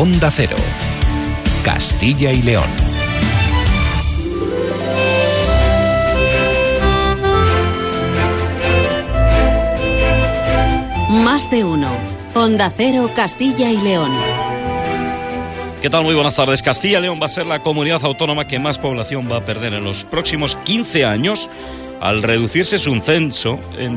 Onda Cero, Castilla y León. Más de uno. Onda Cero, Castilla y León. ¿Qué tal? Muy buenas tardes. Castilla y León va a ser la comunidad autónoma que más población va a perder en los próximos 15 años al reducirse su censo en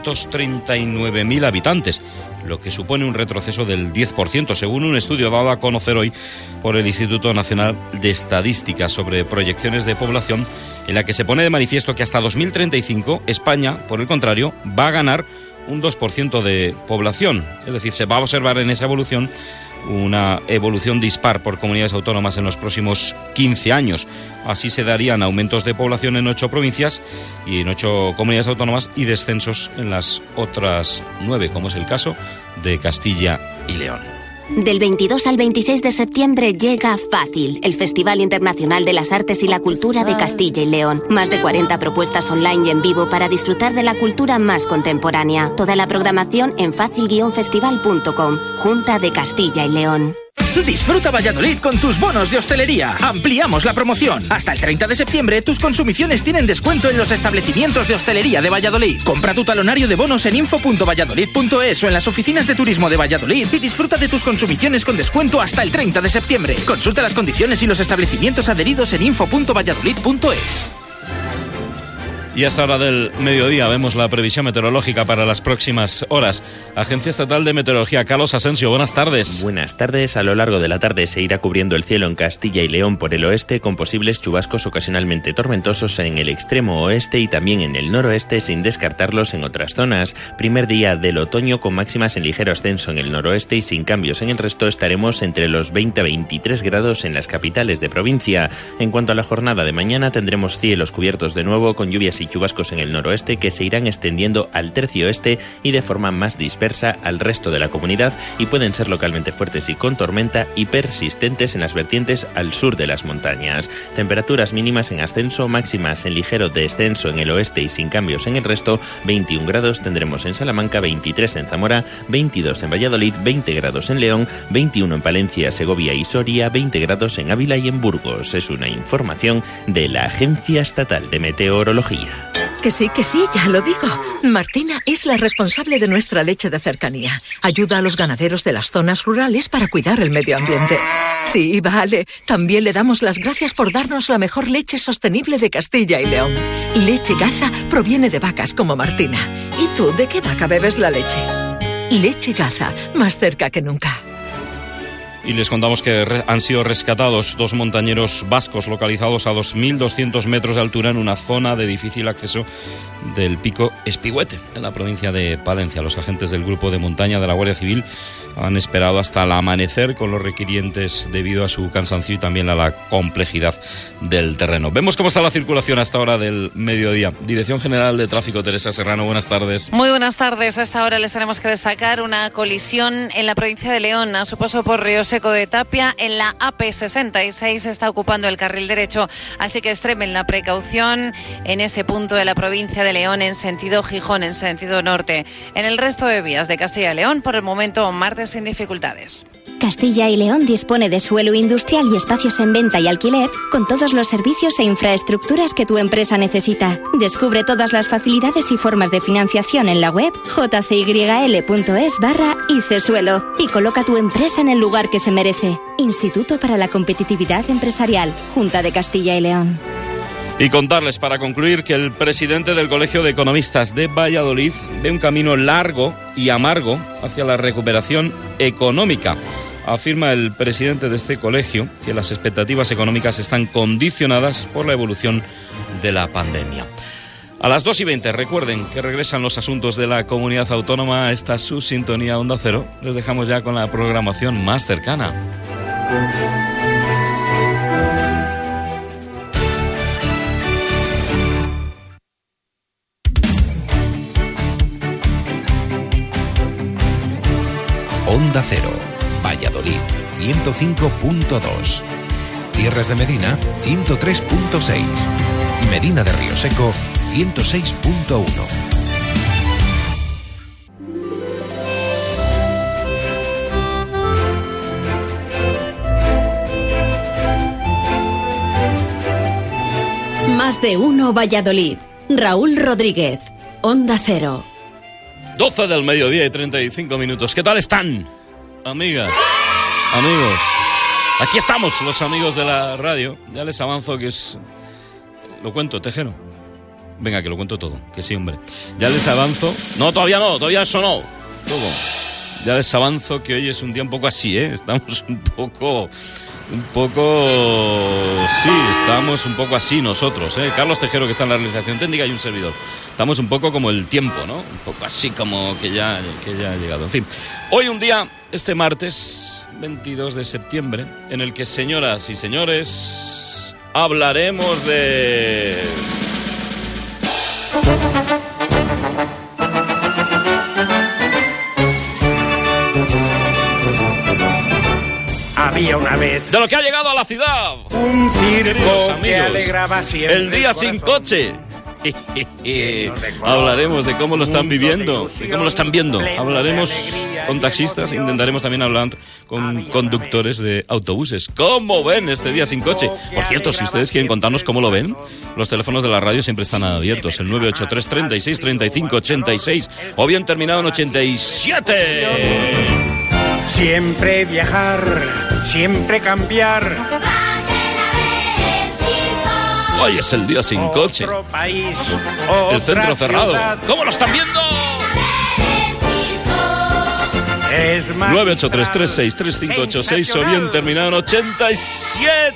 239.000 habitantes, lo que supone un retroceso del 10%, según un estudio dado a conocer hoy por el Instituto Nacional de Estadística sobre proyecciones de población, en la que se pone de manifiesto que hasta 2035 España, por el contrario, va a ganar un 2% de población. Es decir, se va a observar en esa evolución una evolución dispar por comunidades autónomas en los próximos 15 años. Así se darían aumentos de población en 8 provincias y en 8 comunidades autónomas y descensos en las otras 9, como es el caso de Castilla y León. Del 22 al 26 de septiembre llega Fácil, el Festival Internacional de las Artes y la Cultura de Castilla y León. Más de 40 propuestas online y en vivo para disfrutar de la cultura más contemporánea. Toda la programación en facil-festival.com. Junta de Castilla y León. Disfruta Valladolid con tus bonos de hostelería. Ampliamos la promoción. Hasta el 30 de septiembre tus consumiciones tienen descuento en los establecimientos de hostelería de Valladolid. Compra tu talonario de bonos en info.valladolid.es o en las oficinas de turismo de Valladolid y disfruta de tus consumiciones con descuento hasta el 30 de septiembre. Consulta las condiciones y los establecimientos adheridos en info.valladolid.es. Y hasta hora del mediodía vemos la previsión meteorológica para las próximas horas. Agencia Estatal de Meteorología, Carlos Asensio, buenas tardes. Buenas tardes. A lo largo de la tarde se irá cubriendo el cielo en Castilla y León por el oeste, con posibles chubascos ocasionalmente tormentosos en el extremo oeste y también en el noroeste, sin descartarlos en otras zonas. Primer día del otoño con máximas en ligero ascenso en el noroeste y sin cambios en el resto. Estaremos entre los 20 a 23 grados en las capitales de provincia. En cuanto a la jornada de mañana, tendremos cielos cubiertos de nuevo con lluvias y chubascos en el noroeste que se irán extendiendo al tercio oeste y de forma más dispersa al resto de la comunidad, y pueden ser localmente fuertes y con tormenta y persistentes en las vertientes al sur de las montañas. Temperaturas mínimas en ascenso, máximas en ligero descenso en el oeste y sin cambios en el resto. 21 grados tendremos en Salamanca, 23 en Zamora, 22 en Valladolid, 20 grados en León, 21 en Palencia, Segovia y Soria, 20 grados en Ávila y en Burgos. Es una información de la Agencia Estatal de Meteorología. Que sí, ya lo digo. Martina es la responsable de nuestra leche de cercanía. Ayuda a los ganaderos de las zonas rurales para cuidar el medio ambiente. Sí, vale. También le damos las gracias por darnos la mejor leche sostenible de Castilla y León. Leche Gaza proviene de vacas como Martina. ¿Y tú de qué vaca bebes la leche? Leche Gaza, más cerca que nunca. Y les contamos que han sido rescatados 2 montañeros vascos localizados a 2.200 metros de altura en una zona de difícil acceso del Pico Espigüete, en la provincia de Palencia. Los agentes del grupo de montaña de la Guardia Civil han esperado hasta el amanecer con los requirientes debido a su cansancio y también a la complejidad del terreno. Vemos cómo está la circulación hasta hora del mediodía. Dirección General de Tráfico, Teresa Serrano, buenas tardes. Muy buenas tardes. A esta hora les tenemos que destacar una colisión en la provincia de León a su paso por Río Seco de Tapia. En la AP66 está ocupando el carril derecho, así que extremen la precaución en ese punto de la provincia de León en sentido Gijón, en sentido norte. En el resto de vías de Castilla y León, por el momento, martes sin dificultades. Castilla y León dispone de suelo industrial y espacios en venta y alquiler con todos los servicios e infraestructuras que tu empresa necesita. Descubre todas las facilidades y formas de financiación en la web jcyl.es/ICSuelo y coloca tu empresa en el lugar que se merece. Instituto para la Competitividad Empresarial, Junta de Castilla y León. Y contarles, para concluir, que el presidente del Colegio de Economistas de Valladolid ve un camino largo y amargo hacia la recuperación económica. Afirma el presidente de este colegio que las expectativas económicas están condicionadas por la evolución de la pandemia. A las 2:20, recuerden que regresan los asuntos de la comunidad autónoma. Esta es su sintonía Onda Cero. Les dejamos ya con la programación más cercana. Onda Cero, Valladolid, 105.2. Tierras de Medina, 103.6. Medina de Río Seco, 106.1. Más de uno Valladolid. Raúl Rodríguez, Onda Cero. 12 del mediodía y 35 minutos. ¿Qué tal están, amigas, amigos? Aquí estamos, los amigos de la radio. Ya les avanzo que es... ¿Lo cuento, Tejero? Venga, que lo cuento todo, que sí, hombre. Ya les avanzo... No, todavía eso no. Todo. Ya les avanzo que hoy es un día un poco así, ¿eh? Estamos un poco... Sí, estamos un poco así nosotros, ¿eh? Carlos Tejero, que está en la realización técnica, y un servidor. Estamos un poco como el tiempo, ¿no? Un poco así como que ya ha llegado. En fin, hoy un día, este martes 22 de septiembre, en el que, señoras y señores, hablaremos de... Había una vez de lo que ha llegado a la ciudad. Un circo amigos, que alegraba siempre el día sin coche. Hablaremos de cómo lo están viviendo, de cómo lo están viendo. Hablaremos con taxistas, intentaremos también hablar con conductores de autobuses. ¿Cómo ven este día sin coche? Por cierto, si ustedes quieren contarnos cómo lo ven, los teléfonos de la radio siempre están abiertos. El 983 36 35 86 o bien terminado en 87. Siempre viajar, siempre cambiar. Hoy es el día sin coche. Otro país, el centro cerrado. Ciudad. ¿Cómo lo están viendo? Es 983363586 o bien terminado en 87.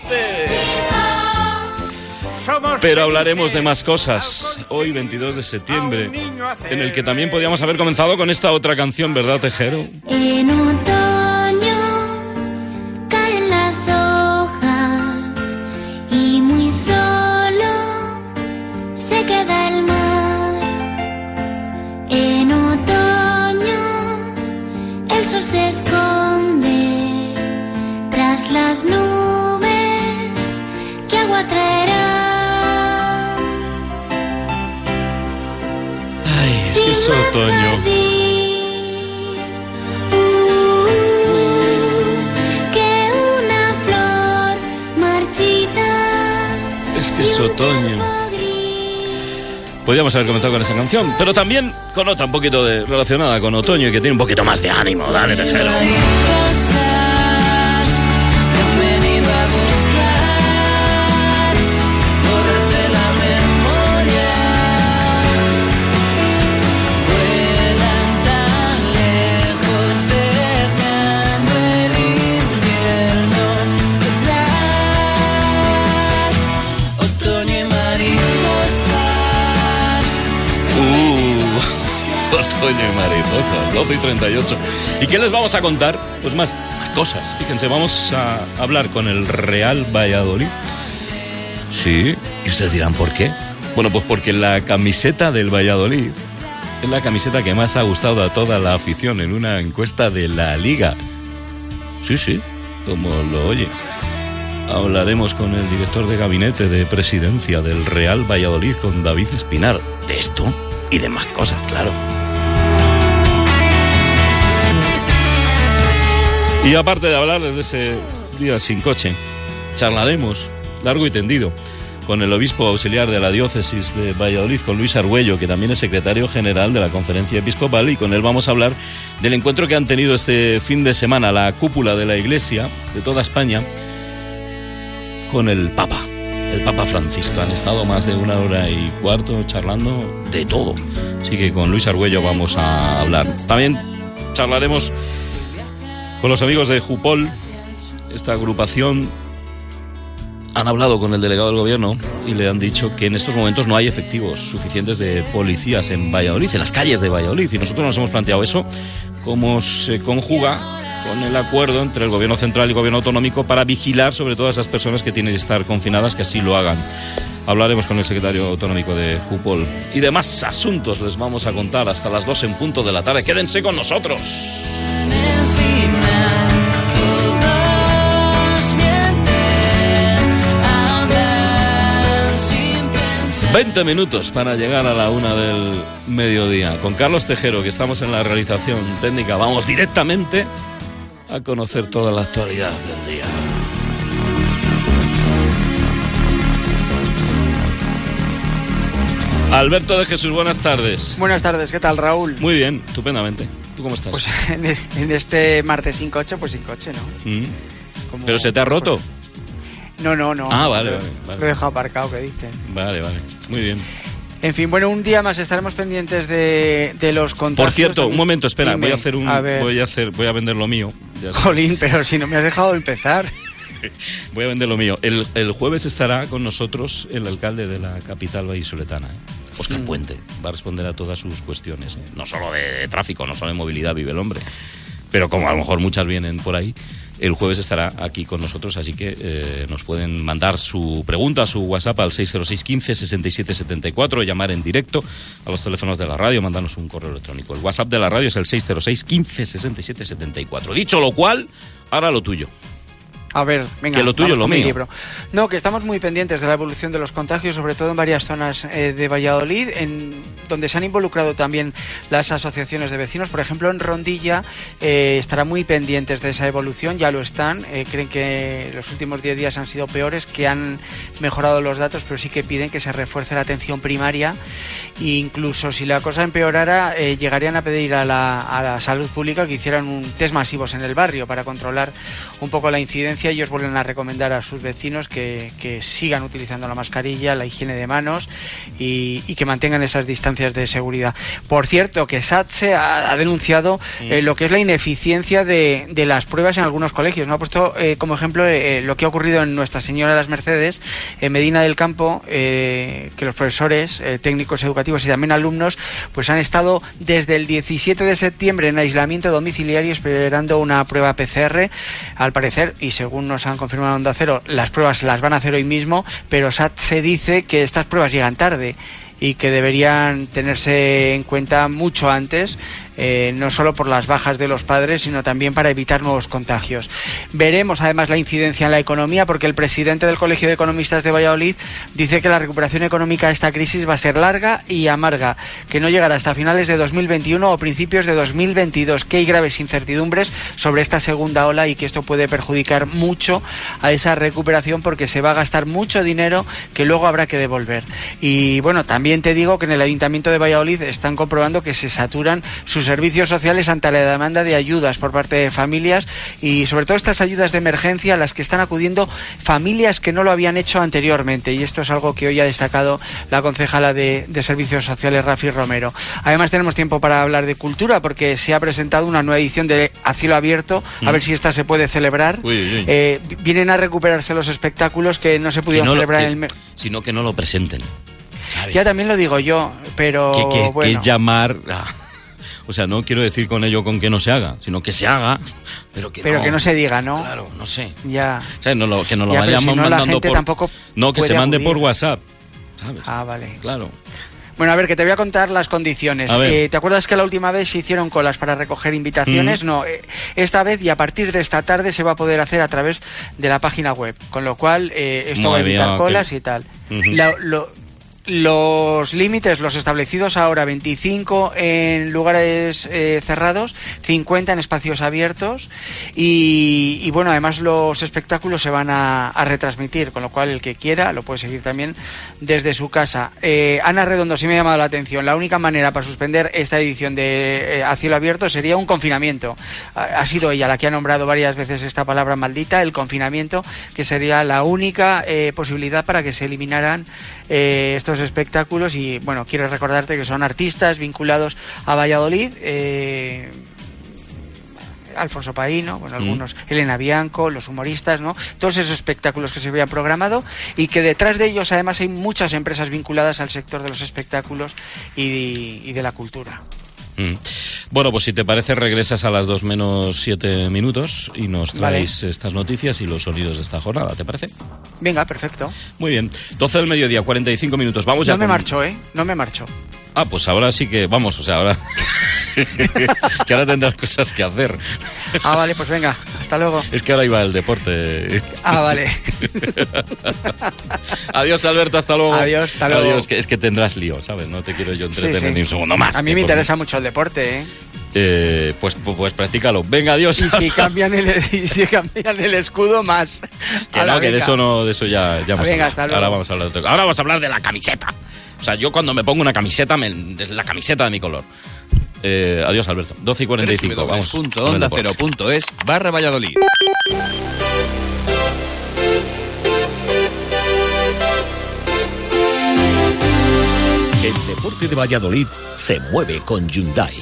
Pero hablaremos de más cosas. Hoy, 22 de septiembre, en el que también podíamos haber comenzado con esta otra canción, ¿verdad, Tejero? En otoño caen las hojas y muy solo se queda el mar. En otoño el sol se esconde tras las nubes que agua traerá. Ay, es que es otoño. Que una flor marchita. Es que es otoño. Podríamos haber comenzado con esa canción, pero también con otra un poquito relacionada con otoño y que tiene un poquito más de ánimo. Dale, Tejero. Otoño y mariposas, 12 y 38. ¿Y qué les vamos a contar? Pues más cosas. Fíjense, vamos a hablar con el Real Valladolid. Sí, y ustedes dirán, ¿por qué? Bueno, pues porque la camiseta del Valladolid es la camiseta que más ha gustado a toda la afición en una encuesta de la Liga. Sí, como lo oye. Hablaremos con el director de gabinete de presidencia del Real Valladolid, con David Espinar. De esto y de más cosas, claro. Y aparte de hablar desde ese día sin coche, charlaremos largo y tendido con el obispo auxiliar de la diócesis de Valladolid, con Luis Argüello, que también es secretario general de la Conferencia Episcopal, y con él vamos a hablar del encuentro que han tenido este fin de semana la cúpula de la Iglesia de toda España con el Papa Francisco. Han estado más de 1 hora y cuarto charlando de todo. Así que con Luis Argüello vamos a hablar. También charlaremos con los amigos de Jupol, esta agrupación. Han hablado con el delegado del gobierno y le han dicho que en estos momentos no hay efectivos suficientes de policías en Valladolid, en las calles de Valladolid. Y nosotros nos hemos planteado eso, cómo se conjuga con el acuerdo entre el gobierno central y el gobierno autonómico para vigilar sobre todas esas personas que tienen que estar confinadas, que así lo hagan. Hablaremos con el secretario autonómico de Jupol. Y demás asuntos les vamos a contar hasta las 2 en punto de la tarde. Quédense con nosotros. 20 minutos para llegar a la 1 del mediodía. Con Carlos Tejero, que estamos en la realización técnica, vamos directamente a conocer toda la actualidad del día. Alberto de Jesús, buenas tardes. Buenas tardes, ¿qué tal, Raúl? Muy bien, estupendamente. ¿Tú cómo estás? Pues en este martes sin coche, pues sin coche, ¿no? ¿Pero se te ha roto? No. Ah, vale. Lo he dejado aparcado, que dicen. Vale, muy bien. En fin, bueno, un día más estaremos pendientes de los contagios. Por cierto, un momento, espera, Dime, voy a vender lo mío. Jolín, pero si no me has dejado empezar. Voy a vender lo mío. El jueves estará con nosotros el alcalde de la capital vallisoletana, Óscar Puente. Va a responder a todas sus cuestiones, no solo de tráfico, no solo de movilidad vive el hombre, pero como a lo mejor muchas vienen por ahí, el jueves estará aquí con nosotros, así que nos pueden mandar su pregunta, su WhatsApp al 606 15 67 74, llamar en directo a los teléfonos de la radio, mandarnos un correo electrónico. El WhatsApp de la radio es el 606 15 67 74. Dicho lo cual, ahora lo tuyo. A ver, venga, que lo tuyo es lo mío. Libro. No, que estamos muy pendientes de la evolución de los contagios, sobre todo en varias zonas de Valladolid, donde se han involucrado también las asociaciones de vecinos. Por ejemplo, en Rondilla estarán muy pendientes de esa evolución, ya lo están. Creen que los últimos 10 días han sido peores, que han mejorado los datos, pero sí que piden que se refuerce la atención primaria. E incluso si la cosa empeorara, llegarían a pedir a la salud pública que hicieran un test masivos en el barrio para controlar un poco la incidencia. Ellos vuelven a recomendar a sus vecinos que sigan utilizando la mascarilla, la higiene de manos y que mantengan esas distancias de seguridad. Por cierto, que SATSE ha denunciado lo que es la ineficiencia de las pruebas en algunos colegios, ¿no? Ha puesto como ejemplo lo que ha ocurrido en Nuestra Señora de las Mercedes, en Medina del Campo, que los profesores, técnicos educativos y también alumnos pues han estado desde el 17 de septiembre en aislamiento domiciliario esperando una prueba PCR, al parecer, y según nos han confirmado en Onda Cero, las pruebas las van a hacer hoy mismo, pero SATSE dice que estas pruebas llegan tarde y que deberían tenerse en cuenta mucho antes, no solo por las bajas de los padres, sino también para evitar nuevos contagios. Veremos además la incidencia en la economía, porque el presidente del Colegio de Economistas de Valladolid dice que la recuperación económica de esta crisis va a ser larga y amarga, que no llegará hasta finales de 2021 o principios de 2022, que hay graves incertidumbres sobre esta segunda ola y que esto puede perjudicar mucho a esa recuperación porque se va a gastar mucho dinero que luego habrá que devolver. Y bueno, también te digo que en el Ayuntamiento de Valladolid están comprobando que se saturan sus servicios sociales ante la demanda de ayudas por parte de familias y sobre todo estas ayudas de emergencia a las que están acudiendo familias que no lo habían hecho anteriormente, y esto es algo que hoy ha destacado la concejala de Servicios Sociales, Rafi Romero. Además tenemos tiempo para hablar de cultura porque se ha presentado una nueva edición de A Cielo Abierto, a ver si esta se puede celebrar. Vienen a recuperarse los espectáculos que no se pudieron celebrar en el mes. Sino que no lo presenten. Ya también lo digo yo, pero bueno. Que llamar... O sea, no quiero decir con ello con que no se haga, sino que se haga, pero que no se diga, ¿no? Claro, no sé. Ya. O sea, que nos lo vayamos mandando por... No, que se mande por WhatsApp, ¿sabes? Ah, vale. Claro. Bueno, a ver, que te voy a contar las condiciones. ¿Te acuerdas que la última vez se hicieron colas para recoger invitaciones? No, esta vez y a partir de esta tarde se va a poder hacer a través de la página web, con lo cual esto va a evitar colas y tal. Los límites, los establecidos ahora, 25 en lugares cerrados, 50 en espacios abiertos y bueno, además los espectáculos se van a retransmitir, con lo cual el que quiera lo puede seguir también desde su casa. Ana Redondo, sí me ha llamado la atención, la única manera para suspender esta edición de A Cielo Abierto sería un confinamiento. Ha sido ella la que ha nombrado varias veces esta palabra maldita, el confinamiento, que sería la única posibilidad para que se eliminaran estos espectáculos. Y bueno, quiero recordarte que son artistas vinculados a Valladolid, Alfonso Paíno, bueno, algunos, Elena Bianco, los humoristas, ¿no? Todos esos espectáculos que se habían programado y que detrás de ellos además hay muchas empresas vinculadas al sector de los espectáculos y de la cultura. Bueno, pues si te parece regresas a las 2 menos 7 minutos y nos traes estas noticias y los sonidos de esta jornada, ¿te parece? Venga, perfecto. Muy bien, 12 del mediodía, 45 minutos. Vamos ya. No me marcho, no me marcho. Ah, pues ahora sí que vamos, o sea, ahora que ahora tendrás cosas que hacer. Ah, vale, pues venga, hasta luego. Es que ahora iba el deporte. Ah, vale. Adiós, Alberto, hasta luego. Adiós, hasta luego. Adiós, es que tendrás lío, ¿sabes? No te quiero yo entretener ni un segundo más. A mí me interesa mucho el deporte, pues practícalo. Venga, adiós. Y si cambian el escudo, más. Que no, que de eso ya hemos hablado. Hasta luego. Ahora vamos a hablar de la camiseta. O sea, yo cuando me pongo una camiseta, la camiseta de mi color. Adiós, Alberto. 12:45. Vamos. www.ondacero.es/Valladolid. El deporte de Valladolid se mueve con Hyundai.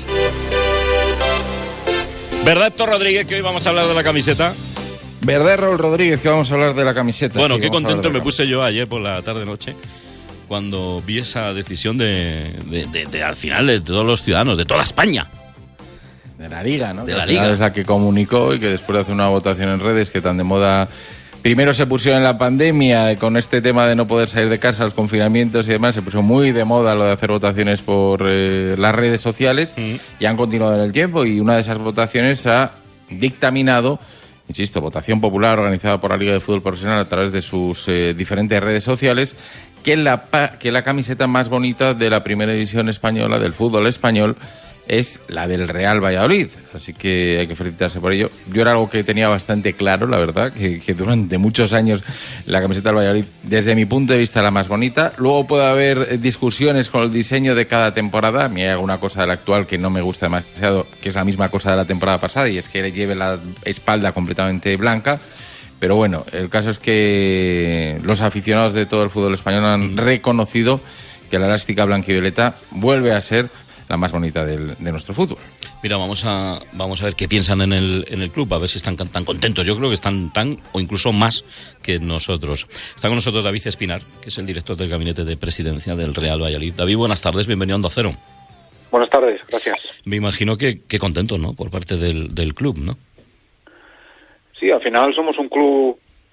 ¿Verdad, Héctor Rodríguez, que hoy vamos a hablar de la camiseta? ¿Verdad, Raúl Rodríguez, que vamos a hablar de la camiseta? Bueno, sí, qué contento me puse yo ayer por la tarde-noche cuando vi esa decisión de al final de todos los ciudadanos, de toda España. De la Liga, ¿no? De la Liga. Es la que comunicó y que después de hacer una votación en redes que tan de moda... Primero se pusieron en la pandemia con este tema de no poder salir de casa, los confinamientos y demás, se puso muy de moda lo de hacer votaciones por las redes sociales y han continuado en el tiempo, y una de esas votaciones ha dictaminado, insisto, votación popular organizada por la Liga de Fútbol Profesional a través de sus diferentes redes sociales, que la camiseta más bonita de la primera división española, del fútbol español, es la del Real Valladolid, así que hay que felicitarse por ello. Yo era algo que tenía bastante claro, la verdad, que durante muchos años la camiseta del Valladolid, desde mi punto de vista, la más bonita. Luego puede haber discusiones con el diseño de cada temporada. A mí hay alguna cosa de la actual que no me gusta demasiado, que es la misma cosa de la temporada pasada, y es que lleve la espalda completamente blanca. Pero bueno, el caso es que los aficionados de todo el fútbol español han reconocido que la elástica blanquivioleta vuelve a ser la más bonita de nuestro fútbol. Mira, vamos a ver qué piensan en el club, a ver si están tan contentos. Yo creo que están tan o incluso más que nosotros. Está con nosotros David Espinar, que es el director del gabinete de presidencia del Real Valladolid. David, buenas tardes, bienvenido a Onda Cero. Buenas tardes, gracias. Me imagino que contento, ¿no?, por parte del club, ¿no? Sí, al final somos un club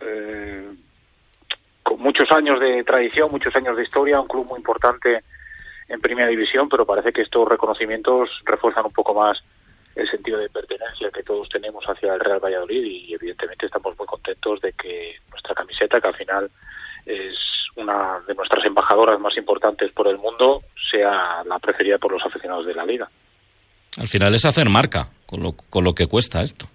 con muchos años de tradición, muchos años de historia, un club muy importante en Primera División, pero parece que estos reconocimientos refuerzan un poco más el sentido de pertenencia que todos tenemos hacia el Real Valladolid, y evidentemente estamos muy contentos de que nuestra camiseta, que al final es una de nuestras embajadoras más importantes por el mundo, sea la preferida por los aficionados de la Liga. Al final es hacer marca con lo que cuesta esto.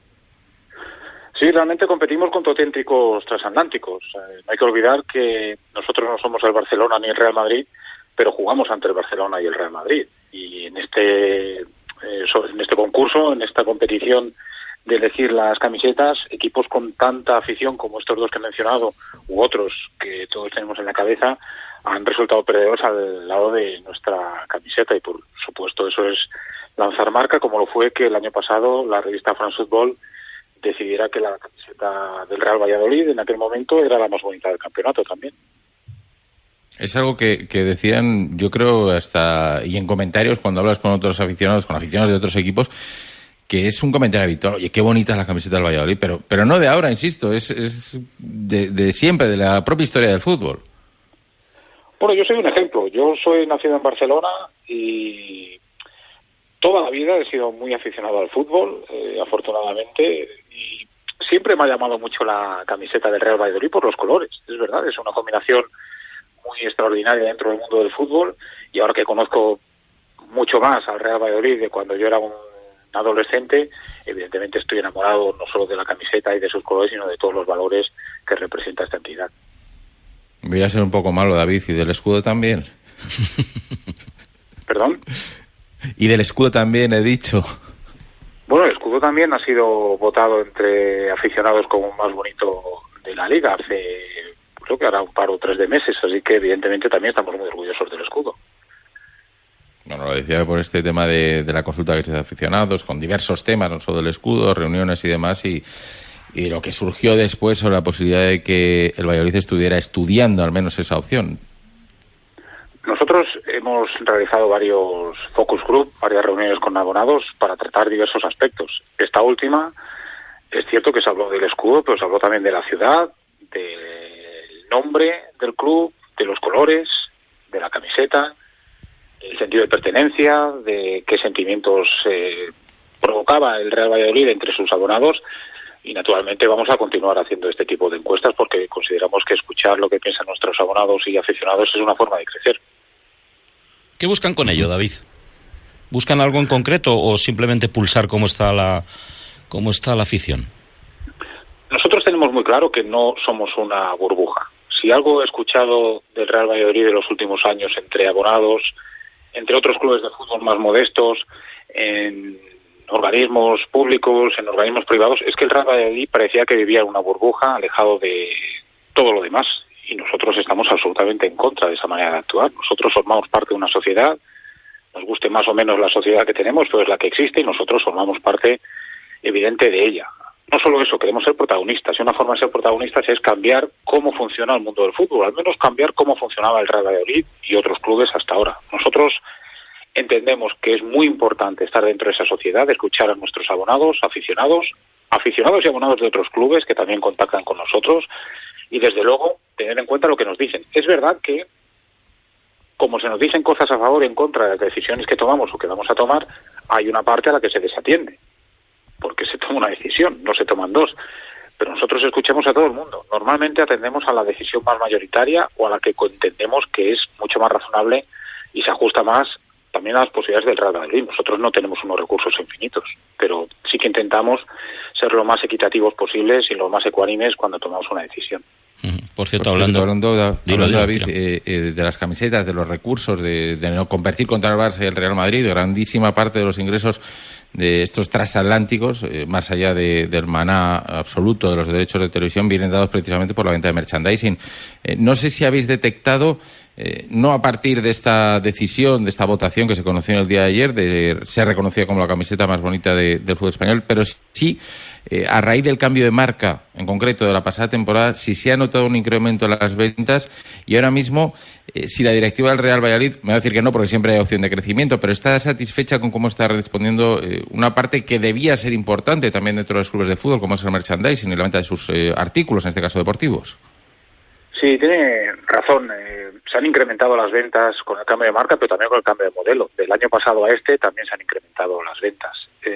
Sí, realmente competimos contra auténticos transatlánticos. No hay que olvidar que nosotros no somos el Barcelona ni el Real Madrid, pero jugamos ante el Barcelona y el Real Madrid. Y en este concurso, en esta competición de elegir las camisetas, equipos con tanta afición como estos dos que he mencionado, u otros que todos tenemos en la cabeza, han resultado perdedores al lado de nuestra camiseta, y por supuesto eso es lanzar marca, como lo fue que el año pasado la revista France Football decidiera que la camiseta del Real Valladolid en aquel momento era la más bonita del campeonato también. Es algo que decían, yo creo, hasta y en comentarios cuando hablas con otros aficionados, con aficionados de otros equipos, que es un comentario habitual. Oye, qué bonita es la camiseta del Valladolid, pero no de ahora, insisto, es de siempre, de la propia historia del fútbol. Bueno, yo soy un ejemplo. Yo soy nacido en Barcelona y toda la vida he sido muy aficionado al fútbol, afortunadamente, y siempre me ha llamado mucho la camiseta del Real Valladolid por los colores. Es verdad, es una combinación muy extraordinaria dentro del mundo del fútbol, y ahora que conozco mucho más al Real Valladolid de cuando yo era un adolescente, evidentemente estoy enamorado no solo de la camiseta y de sus colores, sino de todos los valores que representa esta entidad. Voy a ser un poco malo, David, ¿y del escudo también? ¿Perdón? Y del escudo también, he dicho. Bueno, el escudo también ha sido votado entre aficionados como el más bonito de la Liga hace, creo que hará un par o 3 de meses, así que evidentemente también estamos muy orgullosos del escudo. Bueno, lo decía por este tema de la consulta que se hace a aficionados, con diversos temas, no solo del escudo, reuniones y demás, y lo que surgió después sobre la posibilidad de que el Valladolid estuviera estudiando al menos esa opción. Nosotros hemos realizado varios focus group, varias reuniones con abonados para tratar diversos aspectos. Esta última, es cierto que se habló del escudo, pero se habló también de la ciudad, del nombre del club, de los colores, de la camiseta, el sentido de pertenencia, de qué sentimientos provocaba el Real Valladolid entre sus abonados, y naturalmente vamos a continuar haciendo este tipo de encuestas porque consideramos que escuchar lo que piensan nuestros abonados y aficionados es una forma de crecer. ¿Qué buscan con ello, David? ¿Buscan algo en concreto o simplemente pulsar cómo está la afición? Nosotros tenemos muy claro que no somos una burbuja. Si algo he escuchado del Real Valladolid de los últimos años entre abonados, entre otros clubes de fútbol más modestos, en organismos públicos, en organismos privados, es que el Real Valladolid parecía que vivía en una burbuja, alejado de todo lo demás. Y nosotros estamos absolutamente en contra de esa manera de actuar. Nosotros formamos parte de una sociedad, nos guste más o menos la sociedad que tenemos, pero es la que existe y nosotros formamos parte evidente de ella. No solo eso, queremos ser protagonistas. Y una forma de ser protagonistas es cambiar cómo funciona el mundo del fútbol, al menos cambiar cómo funcionaba el Real Valladolid y otros clubes hasta ahora. Nosotros entendemos que es muy importante estar dentro de esa sociedad, escuchar a nuestros abonados, aficionados y abonados de otros clubes que también contactan con nosotros y desde luego tener en cuenta lo que nos dicen. Es verdad que como se nos dicen cosas a favor y en contra de las decisiones que tomamos o que vamos a tomar, hay una parte a la que se desatiende, porque se toma una decisión, no se toman dos. Pero nosotros escuchamos a todo el mundo. Normalmente atendemos a la decisión más mayoritaria o a la que entendemos que es mucho más razonable y se ajusta más también a las posibilidades del Real Valladolid. Nosotros no tenemos unos recursos infinitos, pero sí que intentamos ser lo más equitativos posibles y lo más ecuánimes cuando tomamos una decisión. Por cierto, hablando David, de las camisetas, de los recursos, de no competir contra el Barça y el Real Madrid, grandísima parte de los ingresos de estos transatlánticos, más allá del maná absoluto de los derechos de televisión, vienen dados precisamente por la venta de merchandising. No sé si habéis detectado, no a partir de esta decisión, de esta votación que se conoció en el día de ayer, de ser reconocida como la camiseta más bonita del fútbol español, pero sí, a raíz del cambio de marca, en concreto de la pasada temporada, si se ha notado un incremento en las ventas y ahora mismo, si la directiva del Real Valladolid, me va a decir que no porque siempre hay opción de crecimiento, pero está satisfecha con cómo está respondiendo una parte que debía ser importante también dentro de los clubes de fútbol, como es el merchandising y la venta de sus artículos, en este caso deportivos. Sí, tiene razón. Se han incrementado las ventas con el cambio de marca, pero también con el cambio de modelo. Del año pasado a este también se han incrementado las ventas.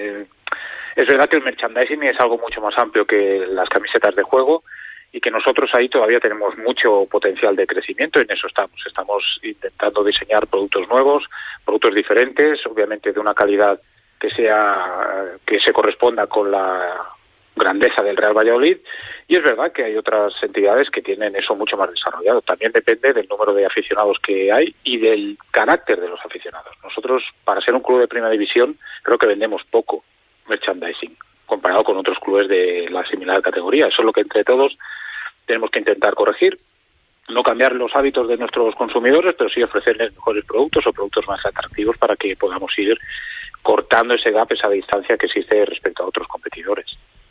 Es verdad que el merchandising es algo mucho más amplio que las camisetas de juego y que nosotros ahí todavía tenemos mucho potencial de crecimiento. En eso estamos. Estamos intentando diseñar productos nuevos, productos diferentes, obviamente de una calidad que se corresponda con la grandeza del Real Valladolid. Y es verdad que hay otras entidades que tienen eso mucho más desarrollado. También depende del número de aficionados que hay y del carácter de los aficionados. Nosotros, para ser un club de primera división, creo que vendemos poco merchandising comparado con otros clubes de la similar categoría. Eso es lo que entre todos tenemos que intentar corregir. No cambiar los hábitos de nuestros consumidores, pero sí ofrecerles mejores productos o productos más atractivos para que podamos ir cortando ese gap, esa distancia que existe respecto a otros competidores.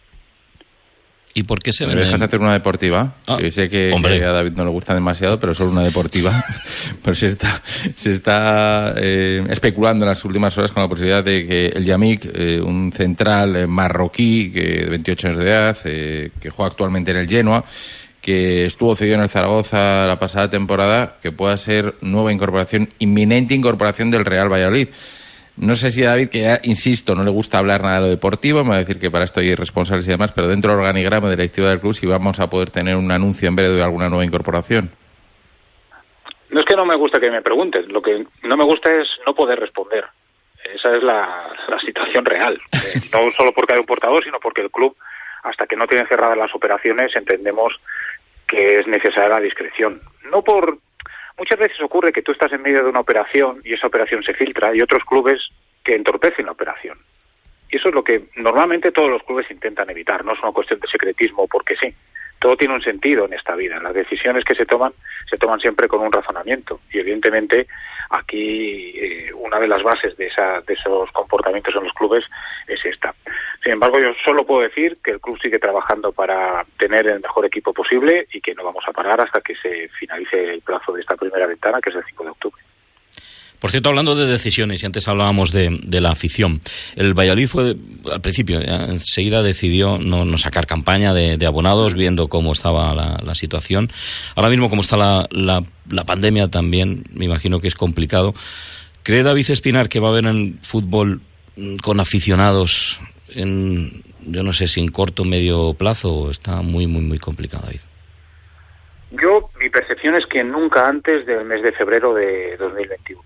¿Y por qué se ¿Me dejas hacer una deportiva? Que sé que a David no le gusta demasiado, pero solo una deportiva. Pero se está especulando en las últimas horas con la posibilidad de que el Yamik, un central marroquí de 28 años de edad, que juega actualmente en el Genoa, que estuvo cedido en el Zaragoza la pasada temporada, que pueda ser nueva incorporación, inminente incorporación del Real Valladolid. No sé si a David, que ya, insisto, no le gusta hablar nada de lo deportivo, me va a decir que para esto hay responsables y demás, pero dentro del organigrama de la directiva del club, si vamos a poder tener un anuncio en breve de alguna nueva incorporación. No es que no me gusta que me pregunten, lo que no me gusta es no poder responder. Esa es la situación real. No solo porque hay un portador, sino porque el club, hasta que no tiene cerradas las operaciones, entendemos que es necesaria la discreción. Muchas veces ocurre que tú estás en medio de una operación y esa operación se filtra y otros clubes que entorpecen la operación. Y eso es lo que normalmente todos los clubes intentan evitar. No es una cuestión de secretismo porque sí. Todo tiene un sentido en esta vida. Las decisiones que se toman siempre con un razonamiento. Y evidentemente aquí una de las bases de esos comportamientos en los clubes es esta. Sin embargo, yo solo puedo decir que el club sigue trabajando para tener el mejor equipo posible y que no vamos a parar hasta que se finalice el plazo de esta primera ventana, que es el 5 de octubre. Por cierto, hablando de decisiones, y antes hablábamos de la afición, el Valladolid fue, al principio, enseguida decidió no sacar campaña de abonados, viendo cómo estaba la situación. Ahora mismo, como está la pandemia también, me imagino que es complicado. ¿Cree David Espinar que va a haber en fútbol con aficionados yo no sé si en corto o medio plazo, o está muy, muy, muy complicado, David? Mi percepción es que nunca antes del mes de febrero de 2021.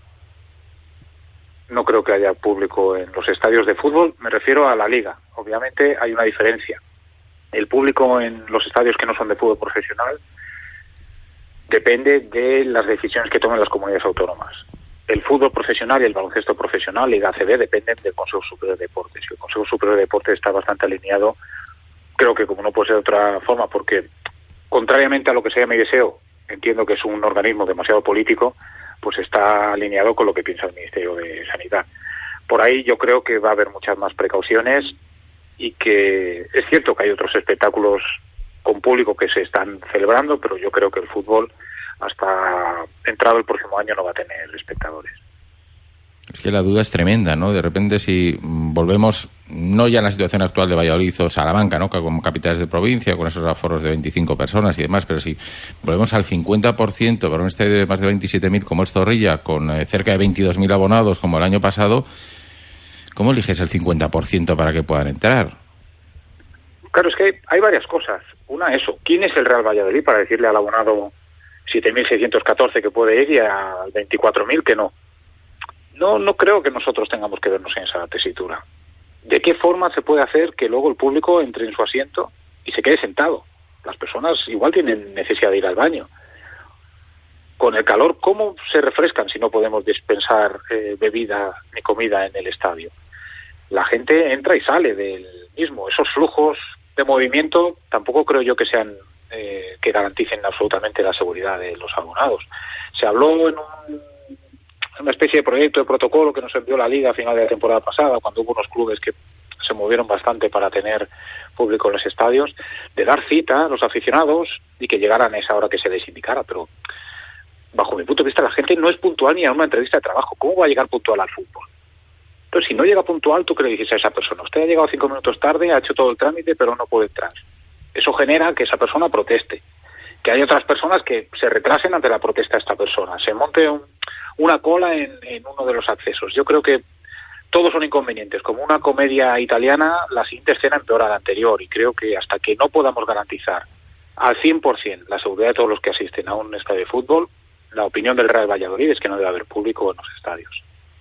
No creo que haya público en los estadios de fútbol, me refiero a la liga. Obviamente hay una diferencia. El público en los estadios que no son de fútbol profesional depende de las decisiones que tomen las comunidades autónomas. El fútbol profesional y el baloncesto profesional, Liga ACB, dependen del Consejo Superior de Deportes. Y el Consejo Superior de Deportes está bastante alineado, creo que como no puede ser de otra forma, porque contrariamente a lo que sea mi deseo, entiendo que es un organismo demasiado político, pues está alineado con lo que piensa el Ministerio de Sanidad. Por ahí yo creo que va a haber muchas más precauciones y que es cierto que hay otros espectáculos con público que se están celebrando, pero yo creo que el fútbol hasta entrado el próximo año no va a tener espectadores. Es que la duda es tremenda, ¿no? De repente si volvemos, no ya en la situación actual de Valladolid o Salamanca, ¿no? Como capitales de provincia, con esos aforos de 25 personas y demás, pero si volvemos al 50% para un estadio de más de 27.000 como es Zorrilla, con cerca de 22.000 abonados como el año pasado, ¿cómo eliges el 50% para que puedan entrar? Claro, es que hay varias cosas. Una, eso, ¿quién es el Real Valladolid para decirle al abonado 7.614 que puede ir y a 24.000 que no? No creo que nosotros tengamos que vernos en esa tesitura. ¿De qué forma se puede hacer que luego el público entre en su asiento y se quede sentado? Las personas igual tienen necesidad de ir al baño. Con el calor, ¿cómo se refrescan si no podemos dispensar bebida ni comida en el estadio? La gente entra y sale del mismo. Esos flujos de movimiento tampoco creo yo que sean que garanticen absolutamente la seguridad de los abonados. Se habló en una especie de proyecto de protocolo que nos envió la Liga a final de la temporada pasada, cuando hubo unos clubes que se movieron bastante para tener público en los estadios, de dar cita a los aficionados y que llegaran a esa hora que se les indicara, pero bajo mi punto de vista la gente no es puntual ni a una entrevista de trabajo. ¿Cómo va a llegar puntual al fútbol? Entonces, si no llega puntual, ¿tú qué le dices a esa persona? Usted ha llegado 5 minutos tarde, ha hecho todo el trámite, pero no puede entrar. Eso genera que esa persona proteste, que hay otras personas que se retrasen ante la protesta de esta persona, se monte una cola en uno de los accesos. Yo creo que todos son inconvenientes. Como una comedia italiana, la siguiente escena empeora a la anterior, y creo que hasta que no podamos garantizar al 100% la seguridad de todos los que asisten a un estadio de fútbol, la opinión del Real Valladolid es que no debe haber público en los estadios.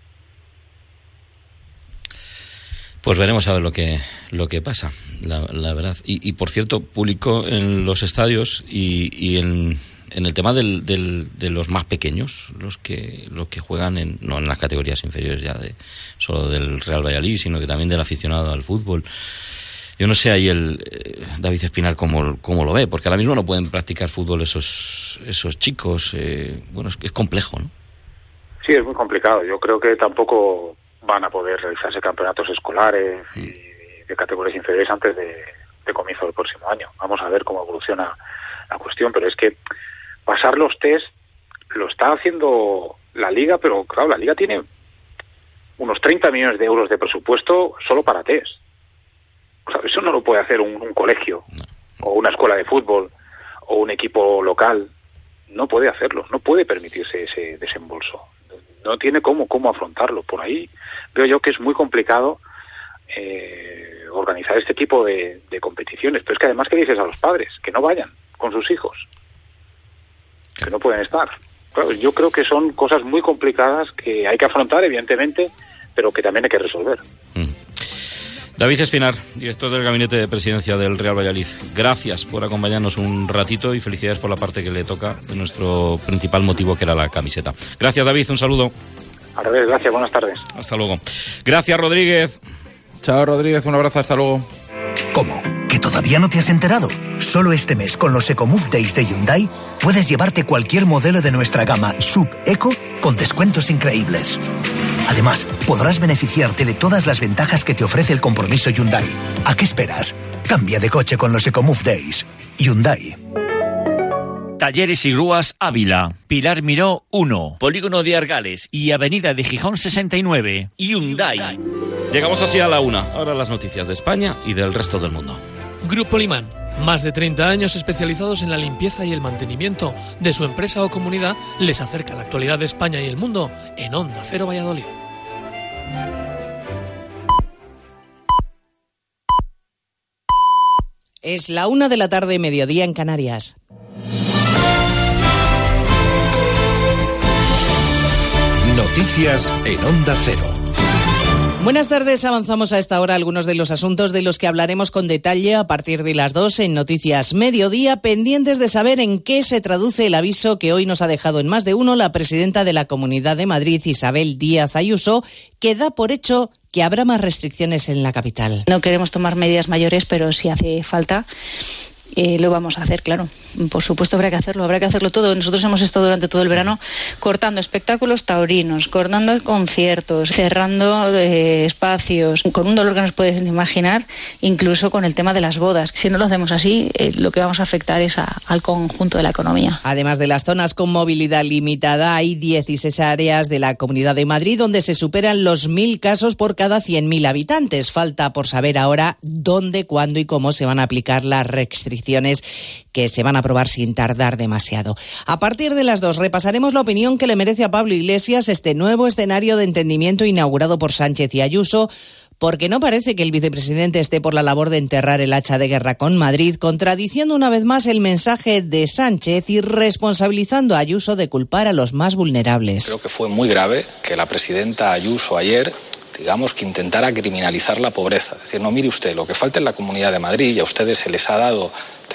Pues veremos a ver lo que pasa, la verdad. Y por cierto, público en los estadios y en el tema de los más pequeños, los que juegan no en las categorías inferiores ya solo del Real Valladolid, sino que también del aficionado al fútbol. Yo no sé ahí David Espinar cómo lo ve, porque ahora mismo no pueden practicar fútbol esos chicos. Bueno, es complejo, ¿no? Sí, es muy complicado. Yo creo que tampoco van a poder realizarse campeonatos escolares y de categorías inferiores antes de comienzo del próximo año. Vamos a ver cómo evoluciona la cuestión, pero es que pasar los test lo está haciendo la Liga, pero claro, la Liga tiene unos 30 millones de euros de presupuesto solo para test. O sea, eso no lo puede hacer un colegio o una escuela de fútbol o un equipo local. No puede hacerlo, no puede permitirse ese desembolso. No tiene cómo afrontarlo. Por ahí veo yo que es muy complicado organizar este tipo de competiciones. Pero es que además, ¿qué dices a los padres? Que no vayan con sus hijos, que no pueden estar. Claro, yo creo que son cosas muy complicadas que hay que afrontar, evidentemente, pero que también hay que resolver. David Espinar, director del Gabinete de Presidencia del Real Valladolid, gracias por acompañarnos un ratito y felicidades por la parte que le toca de nuestro principal motivo, que era la camiseta. Gracias, David, un saludo. Al revés, gracias, buenas tardes. Hasta luego. Gracias, Rodríguez. Chao, Rodríguez, un abrazo, hasta luego. ¿Cómo? ¿Que todavía no te has enterado? Solo este mes, con los EcoMove Days de Hyundai, puedes llevarte cualquier modelo de nuestra gama Sub Eco con descuentos increíbles. Además, podrás beneficiarte de todas las ventajas que te ofrece el compromiso Hyundai. ¿A qué esperas? Cambia de coche con los EcoMove Days. Hyundai. Talleres y Grúas Ávila, Pilar Miró 1, Polígono de Argales y Avenida de Gijón 69. Hyundai. Llegamos así a la 1. Ahora las noticias de España y del resto del mundo. Grupo Limán. Más de 30 años especializados en la limpieza y el mantenimiento de su empresa o comunidad les acerca la actualidad de España y el mundo en Onda Cero Valladolid. Es la 1 de la tarde, mediodía en Canarias. Noticias en Onda Cero. Buenas tardes, avanzamos a esta hora algunos de los asuntos de los que hablaremos con detalle a partir de las 2 en Noticias Mediodía, pendientes de saber en qué se traduce el aviso que hoy nos ha dejado en más de uno la presidenta de la Comunidad de Madrid, Isabel Díaz Ayuso, que da por hecho que habrá más restricciones en la capital. No queremos tomar medidas mayores, pero si hace falta, lo vamos a hacer, claro. Por supuesto habrá que hacerlo todo. Nosotros hemos estado durante todo el verano cortando espectáculos taurinos, cortando conciertos, cerrando espacios, con un dolor que nos puedes imaginar, incluso con el tema de las bodas. Si no lo hacemos así, lo que vamos a afectar es al conjunto de la economía. Además de las zonas con movilidad limitada, hay 16 áreas de la Comunidad de Madrid donde se superan los 1.000 casos por cada 100.000 habitantes. Falta por saber ahora dónde, cuándo y cómo se van a aplicar las restricciones que se van a aprobar sin tardar demasiado. A partir de las 2 repasaremos la opinión que le merece a Pablo Iglesias este nuevo escenario de entendimiento inaugurado por Sánchez y Ayuso, porque no parece que el vicepresidente esté por la labor de enterrar el hacha de guerra con Madrid, contradiciendo una vez más el mensaje de Sánchez y responsabilizando a Ayuso de culpar a los más vulnerables. Creo que fue muy grave que la presidenta Ayuso ayer, digamos, que intentara criminalizar la pobreza. Es decir, no, mire usted, lo que falta en la Comunidad de Madrid, y a ustedes se les ha dado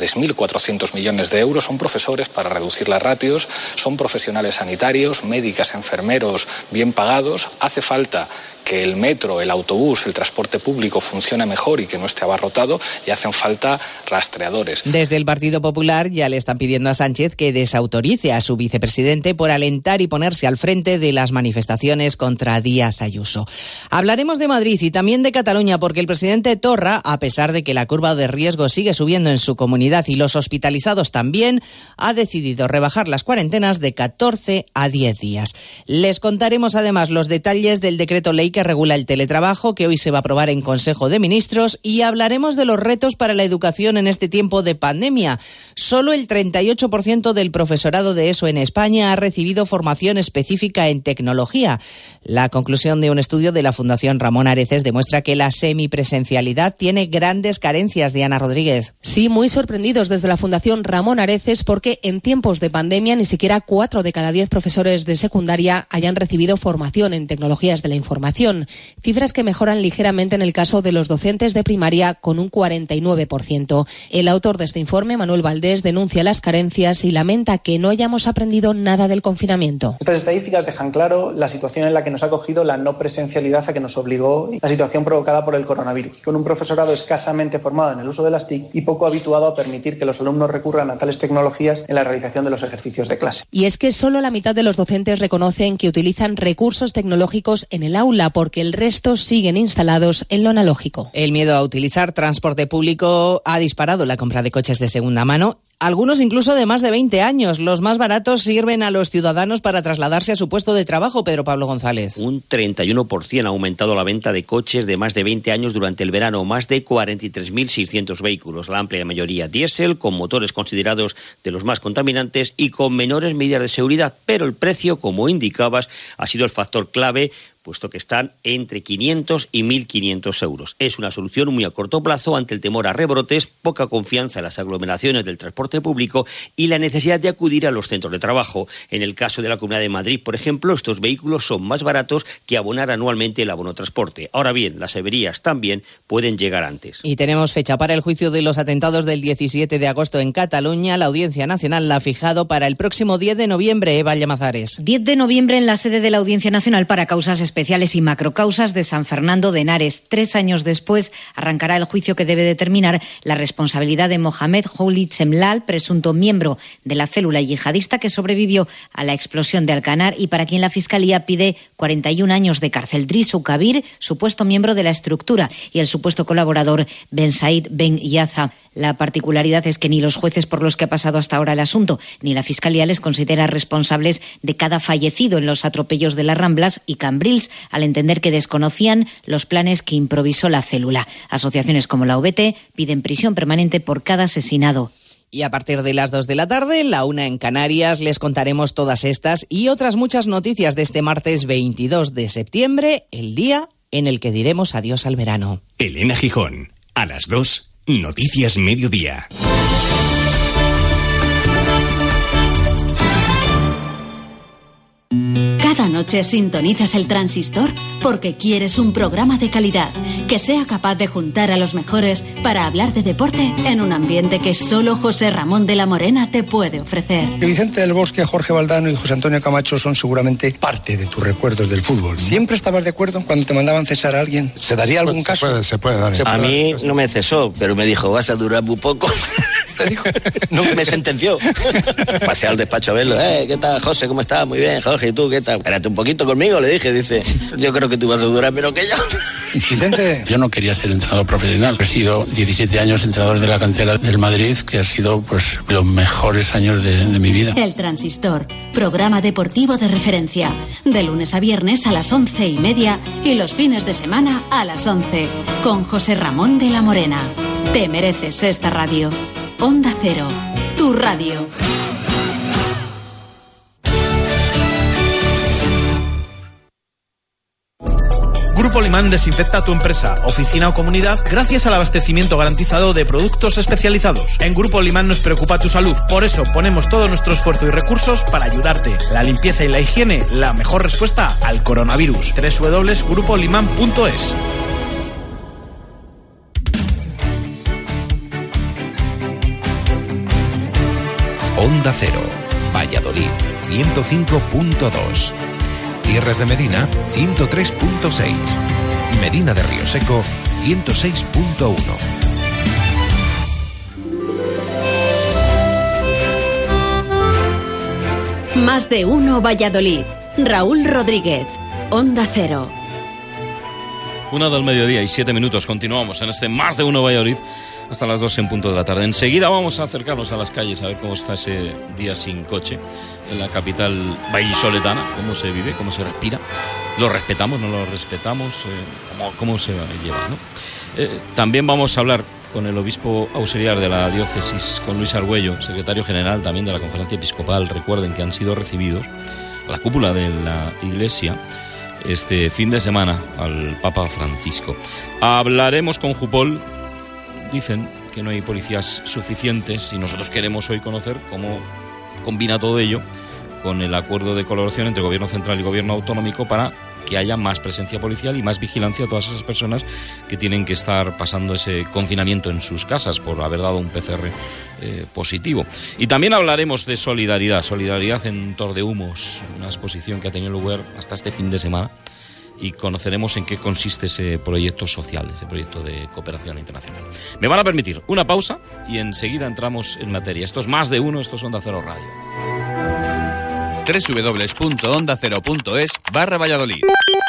3.400 millones de euros, son profesores para reducir las ratios, son profesionales sanitarios, médicas, enfermeros bien pagados. Hace falta que el metro, el autobús, el transporte público funcione mejor y que no esté abarrotado, y hacen falta rastreadores. Desde el Partido Popular ya le están pidiendo a Sánchez que desautorice a su vicepresidente por alentar y ponerse al frente de las manifestaciones contra Díaz Ayuso. Hablaremos de Madrid y también de Cataluña, porque el presidente Torra, a pesar de que la curva de riesgo sigue subiendo en su comunidad y los hospitalizados también, ha decidido rebajar las cuarentenas de 14 a 10 días. Les contaremos además los detalles del decreto ley que regula el teletrabajo, que hoy se va a aprobar en Consejo de Ministros, y hablaremos de los retos para la educación en este tiempo de pandemia. Solo el 38% del profesorado de ESO en España ha recibido formación específica en tecnología. La conclusión de un estudio de la Fundación Ramón Areces demuestra que la semipresencialidad tiene grandes carencias. Diana Rodríguez. Sí, muy sorprendidos desde la Fundación Ramón Areces, porque en tiempos de pandemia ni siquiera 4 de cada 10 profesores de secundaria hayan recibido formación en tecnologías de la información. Cifras que mejoran ligeramente en el caso de los docentes de primaria, con un 49%. El autor de este informe, Manuel Valdés, denuncia las carencias y lamenta que no hayamos aprendido nada del confinamiento. Estas estadísticas dejan claro la situación en la que nos ha cogido la no presencialidad a que nos obligó la situación provocada por el coronavirus, con un profesorado escasamente formado en el uso de las TIC y poco habituado a permitir que los alumnos recurran a tales tecnologías en la realización de los ejercicios de clase. Y es que solo la mitad de los docentes reconocen que utilizan recursos tecnológicos en el aula, porque el resto siguen instalados en lo analógico. El miedo a utilizar transporte público ha disparado la compra de coches de segunda mano, algunos incluso de más de 20 años. Los más baratos sirven a los ciudadanos para trasladarse a su puesto de trabajo. Pedro Pablo González. Un 31% ha aumentado la venta de coches de más de 20 años durante el verano, más de 43.600 vehículos, la amplia mayoría diésel, con motores considerados de los más contaminantes y con menores medidas de seguridad, pero el precio, como indicabas, ha sido el factor clave, puesto que están entre 500 y 1.500 euros. Es una solución muy a corto plazo ante el temor a rebrotes, poca confianza en las aglomeraciones del transporte público y la necesidad de acudir a los centros de trabajo. En el caso de la Comunidad de Madrid, por ejemplo, estos vehículos son más baratos que abonar anualmente el abono transporte. Ahora bien, las averías también pueden llegar antes. Y tenemos fecha para el juicio de los atentados del 17 de agosto en Cataluña. La Audiencia Nacional la ha fijado para el próximo 10 de noviembre. Eva Llamazares. 10 de noviembre en la sede de la Audiencia Nacional para causas especiales y macrocausas de San Fernando de Henares. 3 años después arrancará el juicio que debe determinar la responsabilidad de Mohamed Houli Chemlal, presunto miembro de la célula yihadista que sobrevivió a la explosión de Alcanar y para quien la Fiscalía pide 41 años de cárcel. Drisu Kabir, supuesto miembro de la estructura, y el supuesto colaborador Ben Said Ben Yaza. La particularidad es que ni los jueces por los que ha pasado hasta ahora el asunto, ni la Fiscalía les considera responsables de cada fallecido en los atropellos de las Ramblas y Cambrils, al entender que desconocían los planes que improvisó la célula. Asociaciones como la OBT piden prisión permanente por cada asesinado. Y a partir de las 2 de la tarde, la 1 en Canarias, les contaremos todas estas y otras muchas noticias de este martes 22 de septiembre, el día en el que diremos adiós al verano. Elena Gijón, a las 2, Noticias Mediodía. Cada noche sintonizas el Transistor porque quieres un programa de calidad que sea capaz de juntar a los mejores para hablar de deporte en un ambiente que solo José Ramón de la Morena te puede ofrecer. Vicente del Bosque, Jorge Valdano y José Antonio Camacho son seguramente parte de tus recuerdos del fútbol. ¿Siempre estabas de acuerdo cuando te mandaban cesar a alguien? ¿Se daría algún caso? Se puede dar. A mí no me cesó, pero me dijo, vas a durar muy poco. ¿Te dijo? No, me sentenció. Pasé al despacho a verlo. ¿Qué tal, José? ¿Cómo estás? Muy bien, Jorge. ¿Y tú qué tal? Espérate un poquito conmigo, le dije. Dice, yo creo que tú vas a durar menos que yo. Vicente. Yo no quería ser entrenador profesional. He sido 17 años entrenador de la cantera del Madrid, que ha sido pues los mejores años de mi vida. El Transistor, programa deportivo de referencia. De lunes a viernes a las 11:30 y los fines de semana a las 11. Con José Ramón de la Morena. Te mereces esta radio. Onda Cero, tu radio. Grupo Limán desinfecta tu empresa, oficina o comunidad gracias al abastecimiento garantizado de productos especializados. En Grupo Limán nos preocupa tu salud, por eso ponemos todo nuestro esfuerzo y recursos para ayudarte. La limpieza y la higiene, la mejor respuesta al coronavirus. www.grupoliman.es. Onda Cero, Valladolid, 105.2. Tierras de Medina, 103.6. Medina de Rioseco, 106.1. Más de uno Valladolid. Raúl Rodríguez, Onda Cero. 1:07 Continuamos en este Más de uno Valladolid hasta las 2 en punto de la tarde. Enseguida vamos a acercarnos a las calles a ver cómo está ese día sin coche en la capital vallisoletana, cómo se vive, cómo se respira. ¿Lo respetamos, no lo respetamos? ¿Cómo se lleva, ¿no? También vamos a hablar con el obispo auxiliar de la diócesis, con Luis Argüello, secretario general también de la Conferencia Episcopal. Recuerden que han sido recibidos a la cúpula de la Iglesia este fin de semana al Papa Francisco. Hablaremos con Jupol. Dicen que no hay policías suficientes y nosotros queremos hoy conocer cómo combina todo ello con el acuerdo de colaboración entre Gobierno Central y Gobierno Autonómico para que haya más presencia policial y más vigilancia a todas esas personas que tienen que estar pasando ese confinamiento en sus casas por haber dado un PCR positivo. Y también hablaremos de solidaridad en Tordehumos, una exposición que ha tenido lugar hasta este fin de semana, y conoceremos en qué consiste ese proyecto social, ese proyecto de cooperación internacional. Me van a permitir una pausa y enseguida entramos en materia. Esto es Más de Uno, esto es Onda Cero Radio. www.ondacero.es/Valladolid.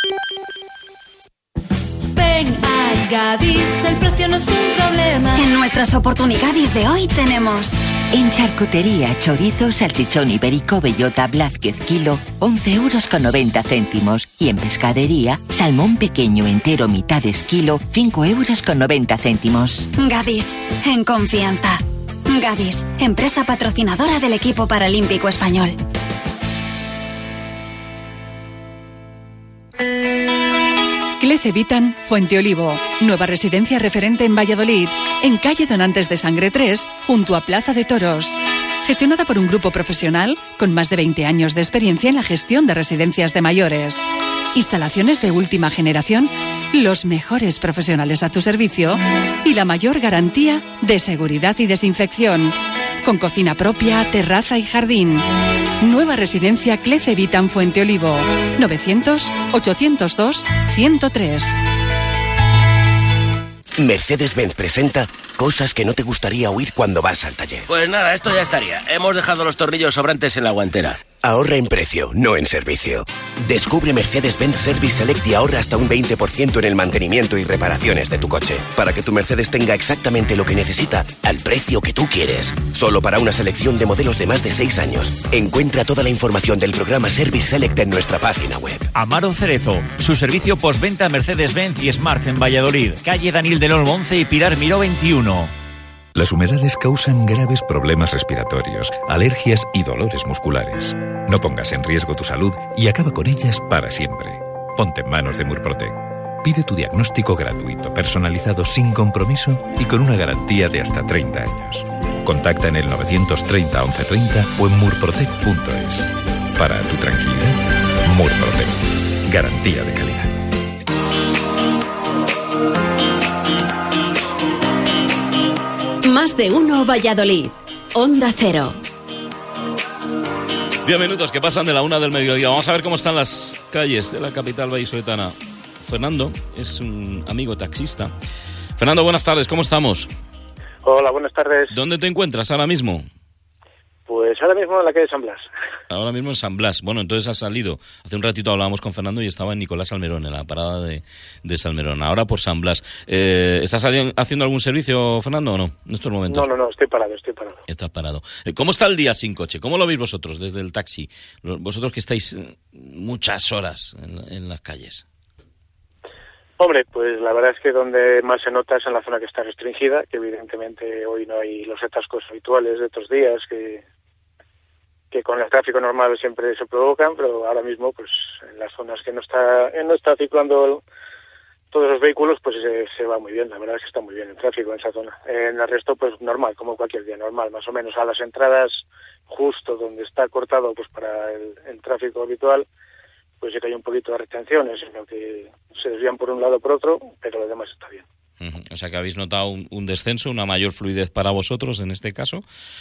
Ven a Gadis, el precio no es un problema. En nuestras oportunidades de hoy tenemos... En charcutería, chorizo, salchichón ibérico, bellota, Blázquez, kilo, 11,90 €. Y en pescadería, salmón pequeño, entero, mitades, kilo, 5,90 €. Gadis, en confianza. Gadis, empresa patrocinadora del equipo paralímpico español. Clece Vitan, Fuente Olivo. Nueva residencia referente en Valladolid, en calle Donantes de Sangre 3, junto a Plaza de Toros. Gestionada por un grupo profesional con más de 20 años de experiencia en la gestión de residencias de mayores. Instalaciones de última generación, los mejores profesionales a tu servicio y la mayor garantía de seguridad y desinfección. Con cocina propia, terraza y jardín. Nueva residencia Clece Vitan Fuente Olivo. 900-802-103. Mercedes-Benz presenta cosas que no te gustaría oír cuando vas al taller. Pues nada, esto ya estaría. Hemos dejado los tornillos sobrantes en la guantera. Ahorra en precio, no en servicio. Descubre Mercedes-Benz Service Select y ahorra hasta un 20% en el mantenimiento y reparaciones de tu coche, para que tu Mercedes tenga exactamente lo que necesita, al precio que tú quieres. Solo para una selección de modelos de más de 6 años. Encuentra toda la información del programa Service Select en nuestra página web. Amaro Cerezo, su servicio postventa Mercedes-Benz y Smart en Valladolid, calle Daniel del Olmo 11 y Pilar Miró 21. Las humedades causan graves problemas respiratorios, alergias y dolores musculares. No pongas en riesgo tu salud y acaba con ellas para siempre. Ponte en manos de Murprotec. Pide tu diagnóstico gratuito, personalizado sin compromiso y con una garantía de hasta 30 años. Contacta en el 930 1130 o en murprotec.es. Para tu tranquilidad, Murprotec. Garantía de calidad. Más de uno Valladolid. Onda Cero. 10 minutos que pasan de la 1 del mediodía. Vamos a ver cómo están las calles de la capital vallisoletana. Fernando es un amigo taxista. Fernando, buenas tardes, ¿cómo estamos? Hola, buenas tardes. ¿Dónde te encuentras ahora mismo? Pues ahora mismo en la calle San Blas. Ahora mismo en San Blas. Bueno, entonces has salido. Hace un ratito hablábamos con Fernando y estaba en Nicolás Salmerón, en la parada de Salmerón. Ahora por San Blas. ¿Estás haciendo algún servicio, Fernando, o no? En estos momentos. No, estoy parado. Estás parado. ¿Cómo está el día sin coche? ¿Cómo lo veis vosotros desde el taxi? Vosotros que estáis muchas horas en las calles. Hombre, pues la verdad es que donde más se nota es en la zona que está restringida, que evidentemente hoy no hay los atascos habituales de estos días que con el tráfico normal siempre se provocan, pero ahora mismo pues en las zonas que no está circulando todos los vehículos pues se va muy bien, la verdad es que está muy bien el tráfico en esa zona. En el resto pues normal, como cualquier día normal, más o menos a las entradas justo donde está cortado pues para el tráfico habitual, pues sí que hay un poquito de retenciones, en lo que se desvían por un lado o por otro, pero lo demás está bien. O sea que habéis notado un descenso, una mayor fluidez para vosotros en este caso,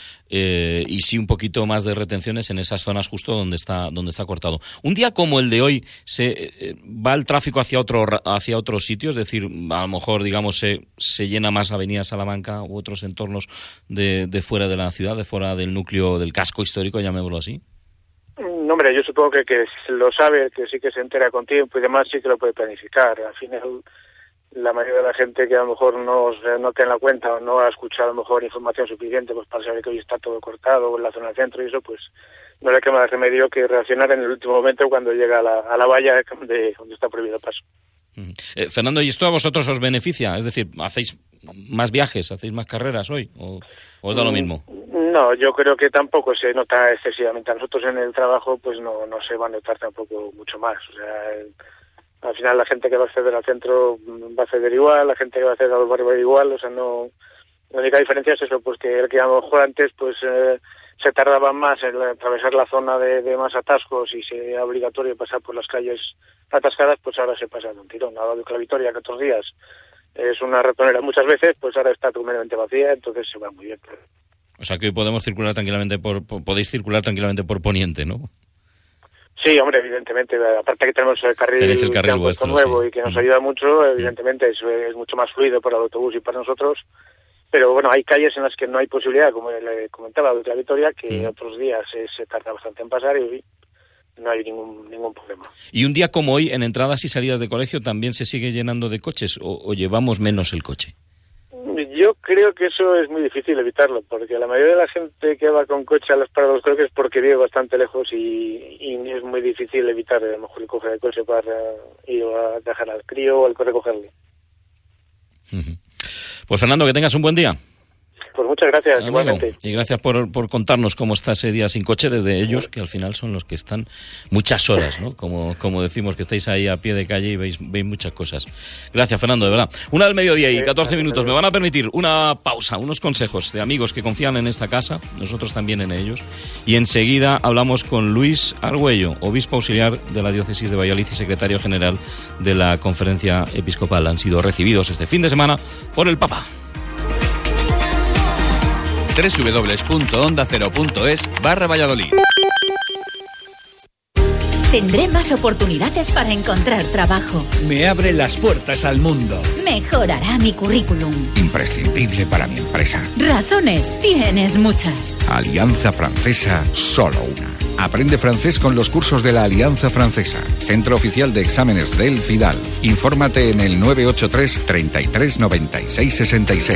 y sí un poquito más de retenciones en esas zonas justo donde está cortado. Un día como el de hoy, ¿se va el tráfico hacia otro sitio? Es decir, a lo mejor, digamos, se llena más Avenida Salamanca u otros entornos de fuera de la ciudad, de fuera del núcleo del casco histórico, llamémoslo así. No, hombre, yo supongo que lo sabe, que sí que se entera con tiempo y demás, sí que lo puede planificar. Al final, la mayoría de la gente que a lo mejor no tiene la cuenta o no ha escuchado a lo mejor información suficiente pues para saber que hoy está todo cortado en la zona del centro y eso, pues no le queda más remedio que reaccionar en el último momento cuando llega a la valla donde está prohibido el paso. Fernando, ¿y esto a vosotros os beneficia? Es decir, ¿hacéis más viajes, hacéis más carreras hoy o os da lo mismo? No, yo creo que tampoco se nota excesivamente. A nosotros en el trabajo pues no se va a notar tampoco mucho más. O sea, al final la gente que va a acceder al centro va a acceder igual, la gente que va a acceder al barrio va igual. O sea, no, la única diferencia es eso, pues que el que a lo mejor antes pues se tardaba más en atravesar la zona de más atascos y sea obligatorio pasar por las calles atascadas, pues ahora se pasa de un tirón. Ahora de Vitoria, que otros días es una ratonera muchas veces, pues ahora está tremendamente vacía, entonces se va muy bien. O sea que hoy podéis circular tranquilamente por Poniente, ¿no? Sí, hombre, evidentemente. Aparte que tenemos el carril vuestro, nuevo, sí, y que nos ayuda mucho, evidentemente es mucho más fluido para el autobús y para nosotros. Pero bueno, hay calles en las que no hay posibilidad, como le comentaba, de Vitoria, que otros días se tarda bastante en pasar y hoy no hay ningún problema. ¿Y un día como hoy, en entradas y salidas de colegio, también se sigue llenando de coches o llevamos menos el coche? Yo creo que eso es muy difícil evitarlo, porque la mayoría de la gente que va con coche a las paradas de los colegios es porque vive bastante lejos y es muy difícil evitar a lo mejor el coger el coche para ir a dejar al crío o al recogerle. Pues Fernando, que tengas un buen día. Pues muchas gracias, igualmente. Y gracias por contarnos cómo está ese día sin coche desde ellos, que al final son los que están muchas horas, ¿no? Como decimos, que estáis ahí a pie de calle y veis muchas cosas. Gracias, Fernando, de verdad. 1 del mediodía y 14 minutos. Me van a permitir una pausa, unos consejos de amigos que confían en esta casa, nosotros también en ellos. Y enseguida hablamos con Luis Argüello, obispo auxiliar de la diócesis de Valladolid y secretario general de la Conferencia Episcopal. Han sido recibidos este fin de semana por el Papa. www.ondacero.es/Valladolid. Tendré más oportunidades para encontrar trabajo. Me abre las puertas al mundo. Mejorará mi currículum. Imprescindible para mi empresa. Razones tienes muchas. Alianza Francesa, solo una. Aprende francés con los cursos de la Alianza Francesa. Centro Oficial de Exámenes del FIDAL. Infórmate en el 983 33 96 66.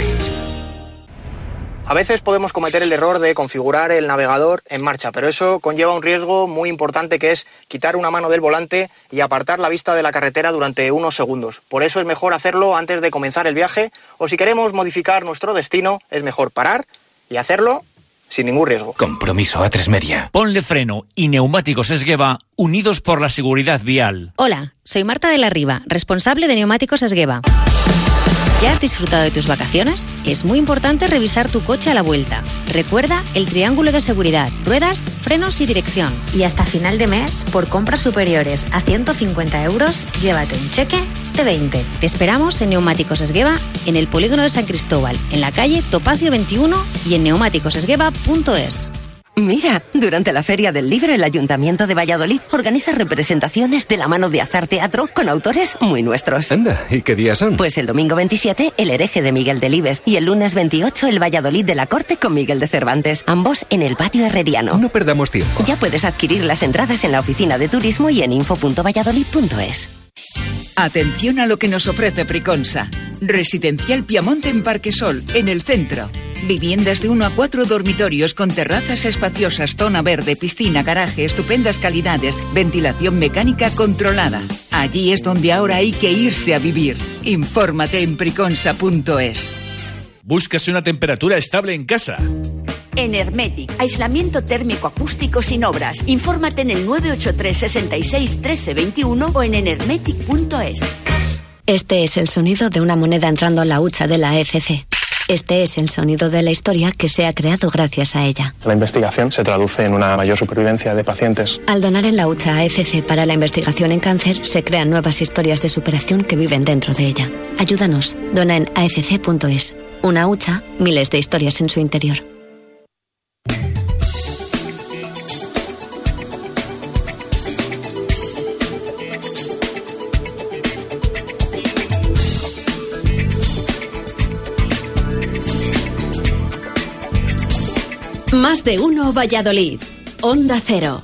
A veces podemos cometer el error de configurar el navegador en marcha, pero eso conlleva un riesgo muy importante, que es quitar una mano del volante y apartar la vista de la carretera durante unos segundos. Por eso es mejor hacerlo antes de comenzar el viaje, o si queremos modificar nuestro destino, es mejor parar y hacerlo sin ningún riesgo. Compromiso A3 Media. Ponle Freno y Neumáticos Esgueva, unidos por la seguridad vial. Hola, soy Marta de la Riva, responsable de Neumáticos Esgueva. ¿Ya has disfrutado de tus vacaciones? Es muy importante revisar tu coche a la vuelta. Recuerda el triángulo de seguridad: ruedas, frenos y dirección. Y hasta final de mes, por compras superiores a 150 euros, llévate un cheque de 20. Te esperamos en Neumáticos Esgueva, en el polígono de San Cristóbal, en la calle Topacio 21 y en neumáticosesgueva.es. Mira, durante la Feria del Libro, el Ayuntamiento de Valladolid organiza representaciones de la mano de Azar Teatro con autores muy nuestros. Anda, ¿y qué días son? Pues el domingo 27, El hereje de Miguel Delibes, y el lunes 28, El Valladolid de la Corte con Miguel de Cervantes, ambos en el Patio Herreriano. No perdamos tiempo. Ya puedes adquirir las entradas en la oficina de turismo y en info.valladolid.es. Atención a lo que nos ofrece Priconsa. Residencial Piamonte en Parquesol, en el centro. Viviendas de 1 a 4 dormitorios con terrazas espaciosas, zona verde, piscina, garaje, estupendas calidades, ventilación mecánica controlada. Allí es donde ahora hay que irse a vivir. Infórmate en priconsa.es. ¿Buscas una temperatura estable en casa? En Hermetic, aislamiento térmico acústico sin obras. Infórmate en el 983 66 13 21 o en hermetic.es. Este es el sonido de una moneda entrando en la hucha de la ECC. Este es el sonido de la historia que se ha creado gracias a ella. La investigación se traduce en una mayor supervivencia de pacientes. Al donar en la hucha AECC para la investigación en cáncer, se crean nuevas historias de superación que viven dentro de ella. Ayúdanos. Dona en aecc.es. Una hucha, miles de historias en su interior. Más de uno Valladolid. Onda Cero.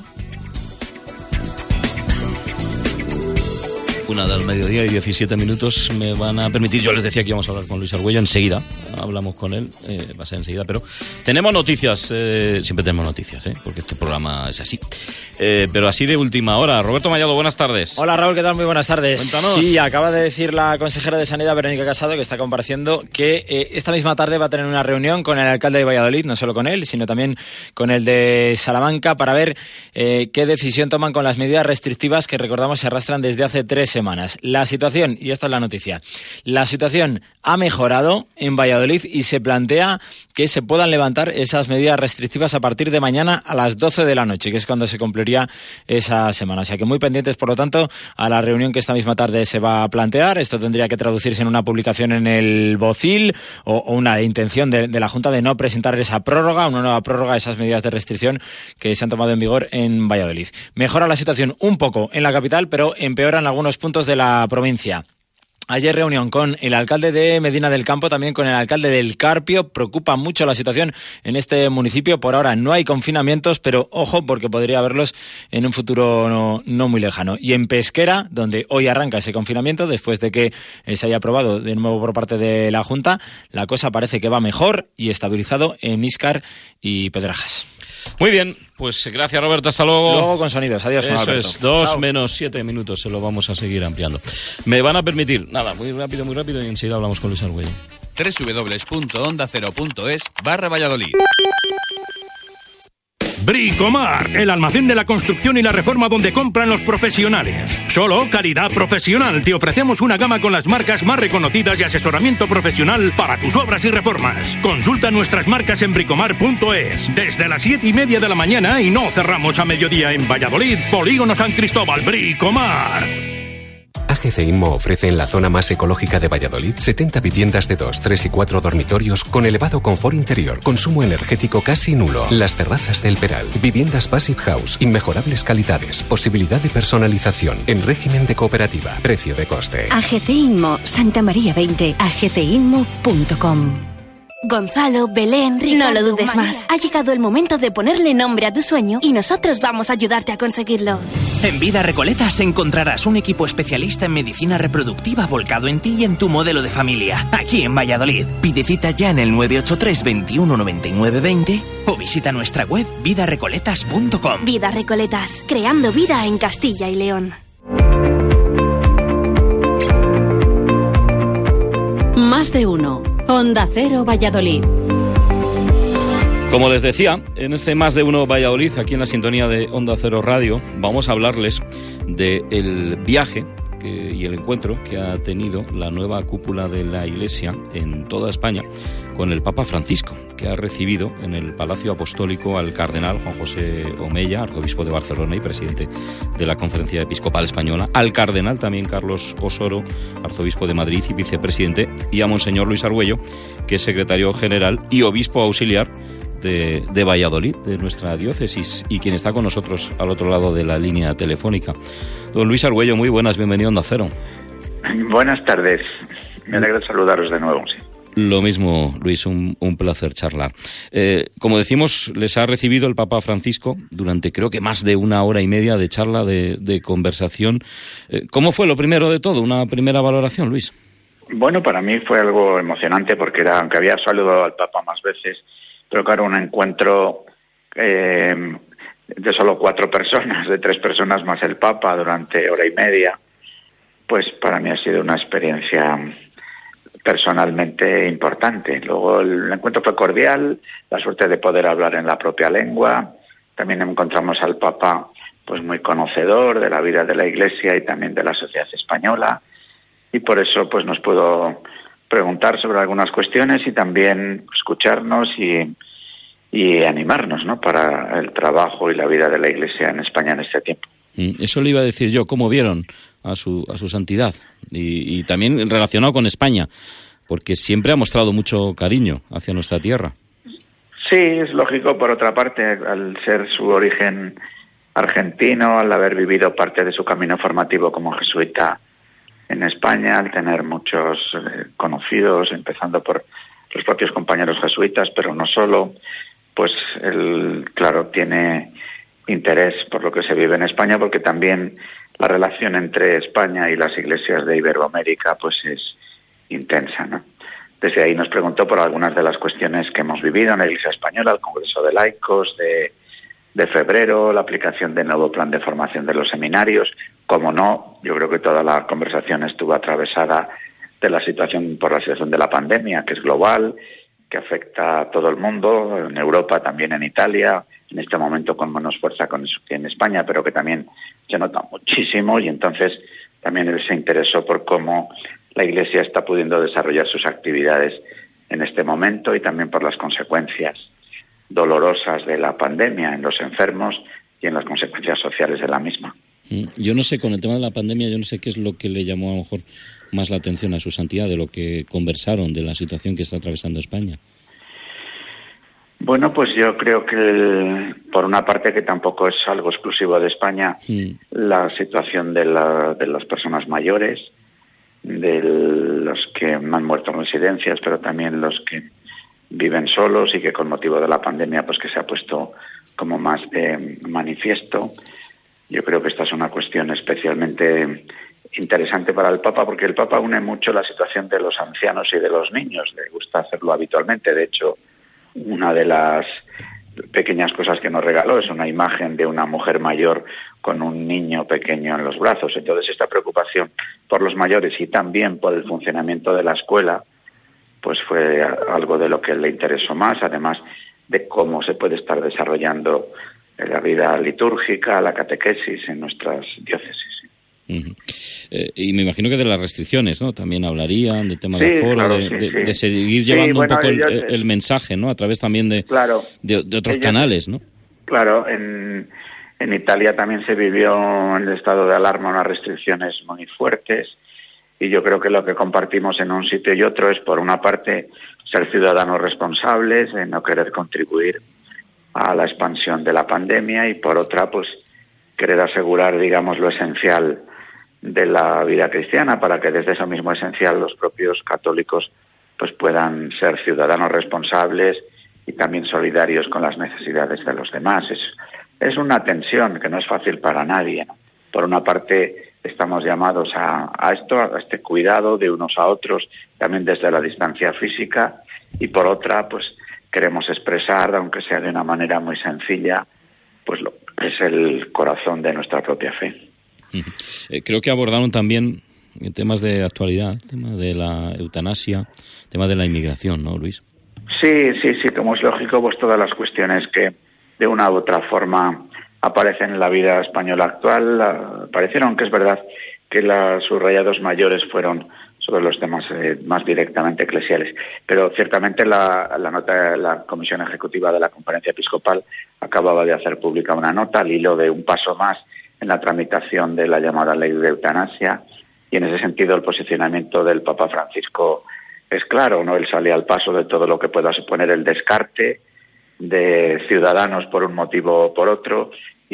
1 del mediodía y 17 minutos me van a permitir. Yo les decía que íbamos a hablar con Luis Argüello enseguida. Hablamos con él, va a ser enseguida, pero tenemos noticias, siempre tenemos noticias, porque este programa es así. Pero así de última hora. Roberto Mallado, buenas tardes. Hola Raúl, ¿qué tal? Muy buenas tardes. Cuéntanos. Sí, acaba de decir la consejera de Sanidad, Verónica Casado, que está compareciendo que esta misma tarde va a tener una reunión con el alcalde de Valladolid, no solo con él, sino también con el de Salamanca, para ver qué decisión toman con las medidas restrictivas que, recordamos, se arrastran desde hace 3 semanas. La situación, y esta es la noticia, la situación ha mejorado en Valladolid y se plantea que se puedan levantar esas medidas restrictivas a partir de mañana a las 12 de la noche, que es cuando se cumpliría esa semana. O sea que muy pendientes, por lo tanto, a la reunión que esta misma tarde se va a plantear. Esto tendría que traducirse en una publicación en el BOCIL o una intención de la Junta de no presentar esa prórroga, una nueva prórroga de esas medidas de restricción que se han tomado en vigor en Valladolid. Mejora la situación un poco en la capital, pero empeora en algunos puntos de la provincia. Ayer reunión con el alcalde de Medina del Campo, también con el alcalde del Carpio. Preocupa mucho la situación en este municipio. Por ahora no hay confinamientos, pero ojo, porque podría haberlos en un futuro no muy lejano. Y en Pesquera, donde hoy arranca ese confinamiento, después de que se haya aprobado de nuevo por parte de la Junta, la cosa parece que va mejor y estabilizado en Íscar y Pedrajas. Muy bien, pues gracias Roberto, hasta luego. Luego con sonidos, adiós. Eso con Alberto. es, 2 Chao. menos 7 minutos, se lo vamos a seguir ampliando. Me van a permitir, nada, muy rápido y enseguida hablamos con Luis Argüello. www.ondacero.es/Valladolid. Bricomar, el almacén de la construcción y la reforma donde compran los profesionales. Solo calidad profesional. Te ofrecemos una gama con las marcas más reconocidas y asesoramiento profesional para tus obras y reformas. Consulta nuestras marcas en bricomar.es. Desde las 7:30 de la mañana y no cerramos a mediodía en Valladolid, Polígono San Cristóbal. Bricomar. AGC Inmo ofrece en la zona más ecológica de Valladolid 70 viviendas de 2, 3 y 4 dormitorios con elevado confort interior, consumo energético casi nulo, las terrazas del Peral, viviendas Passive House, inmejorables calidades, posibilidad de personalización, en régimen de cooperativa, precio de coste. AGC Inmo, Santa María 20, agcinmo.com. Gonzalo, Belén, Ricardo, no lo dudes más. Ha llegado el momento de ponerle nombre a tu sueño y nosotros vamos a ayudarte a conseguirlo. En Vida Recoletas encontrarás un equipo especialista en medicina reproductiva volcado en ti y en tu modelo de familia, aquí en Valladolid. Pide cita ya en el 983 21 99 20 o visita nuestra web vidarecoletas.com. Vida Recoletas, creando vida en Castilla y León. Más de uno. Onda Cero Valladolid. Como les decía, en este Más de Uno Valladolid, aquí en la sintonía de Onda Cero Radio, vamos a hablarles del viaje y el encuentro que ha tenido la nueva cúpula de la Iglesia en toda España con el Papa Francisco, que ha recibido en el Palacio Apostólico al cardenal Juan José Omella, arzobispo de Barcelona y presidente de la Conferencia Episcopal Española, al cardenal también Carlos Osoro, arzobispo de Madrid y vicepresidente, y a Monseñor Luis Argüello, que es secretario general y obispo auxiliar de Valladolid, de nuestra diócesis, y quien está con nosotros al otro lado de la línea telefónica. Don Luis Argüello, muy buenas, bienvenido a Onda Cero. Buenas tardes, me alegra saludaros de nuevo. Sí. Lo mismo, Luis, un placer charlar. Como decimos, les ha recibido el Papa Francisco durante creo que más de 1 hora y media de charla, de conversación. ¿Cómo fue lo primero de todo? Una primera valoración, Luis. Bueno, para mí fue algo emocionante porque aunque había saludado al Papa más veces, pero claro, un encuentro de solo 4 personas, de 3 personas más el Papa durante 1 hora y media, pues para mí ha sido una experiencia personalmente importante. Luego el encuentro fue cordial, la suerte de poder hablar en la propia lengua. También encontramos al Papa pues muy conocedor de la vida de la Iglesia y también de la sociedad española, y por eso pues nos pudo preguntar sobre algunas cuestiones y también escucharnos y animarnos, ¿no?, para el trabajo y la vida de la Iglesia en España en este tiempo. Eso le iba a decir yo, ¿cómo vieron a su santidad? Y también relacionado con España, porque siempre ha mostrado mucho cariño hacia nuestra tierra. Sí, es lógico, por otra parte, al ser su origen argentino, al haber vivido parte de su camino formativo como jesuita en España, al tener muchos conocidos, empezando por los propios compañeros jesuitas, pero no solo, pues él, claro, tiene interés por lo que se vive en España, porque también la relación entre España y las iglesias de Iberoamérica pues es intensa, ¿no? Desde ahí nos preguntó por algunas de las cuestiones que hemos vivido en la Iglesia Española, el Congreso de Laicos de febrero, la aplicación del nuevo plan de formación de los seminarios. Como no, yo creo que toda la conversación estuvo atravesada por la situación de la pandemia, que es global, que afecta a todo el mundo, en Europa, también en Italia, en este momento con menos fuerza que en España, pero que también se nota muchísimo, y entonces también él se interesó por cómo la Iglesia está pudiendo desarrollar sus actividades en este momento y también por las consecuencias dolorosas de la pandemia en los enfermos y en las consecuencias sociales de la misma. Yo no sé, con el tema de la pandemia, yo no sé qué es lo que le llamó a lo mejor más la atención a su santidad, de lo que conversaron, de la situación que está atravesando España. Bueno, pues yo creo que por una parte, que tampoco es algo exclusivo de España, la situación de las personas mayores, de los que han muerto en residencias, pero también los que viven solos y que con motivo de la pandemia pues que se ha puesto como más de manifiesto. Yo creo que esta es una cuestión especialmente interesante para el Papa, porque el Papa une mucho la situación de los ancianos y de los niños. Le gusta hacerlo habitualmente. De hecho, una de las pequeñas cosas que nos regaló es una imagen de una mujer mayor con un niño pequeño en los brazos. Entonces, esta preocupación por los mayores y también por el funcionamiento de la escuela, pues fue algo de lo que le interesó más, además de cómo se puede estar desarrollando la vida litúrgica, la catequesis en nuestras diócesis. Y me imagino que de las restricciones, ¿no? También hablarían del tema del foro, claro, de seguir llevando un poco el mensaje, ¿no? A través también de otros canales, ¿no? Claro, en Italia también se vivió en el estado de alarma unas restricciones muy fuertes, y yo creo que lo que compartimos en un sitio y otro es, por una parte, ser ciudadanos responsables, de no querer contribuir a la expansión de la pandemia, y por otra, pues querer asegurar, digamos, lo esencial de la vida cristiana, para que desde eso mismo esencial los propios católicos pues puedan ser ciudadanos responsables y también solidarios con las necesidades de los demás. Es una tensión que no es fácil para nadie, ¿no? Por una parte, estamos llamados a este cuidado de unos a otros, también desde la distancia física, y por otra, pues queremos expresar, aunque sea de una manera muy sencilla, pues lo que es el corazón de nuestra propia fe. Creo que abordaron también temas de actualidad, temas de la eutanasia, temas de la inmigración, ¿no, Luis? Sí, como es lógico, pues todas las cuestiones que de una u otra forma aparecen en la vida española actual, aparecieron, aunque es verdad que los subrayados mayores fueron sobre los temas más directamente eclesiales. Pero ciertamente la nota, la Comisión Ejecutiva de la Conferencia Episcopal acababa de hacer pública una nota al hilo de un paso más en la tramitación de la llamada ley de eutanasia, y en ese sentido el posicionamiento del Papa Francisco es claro, ¿no? Él sale al paso de todo lo que pueda suponer el descarte de ciudadanos por un motivo o por otro,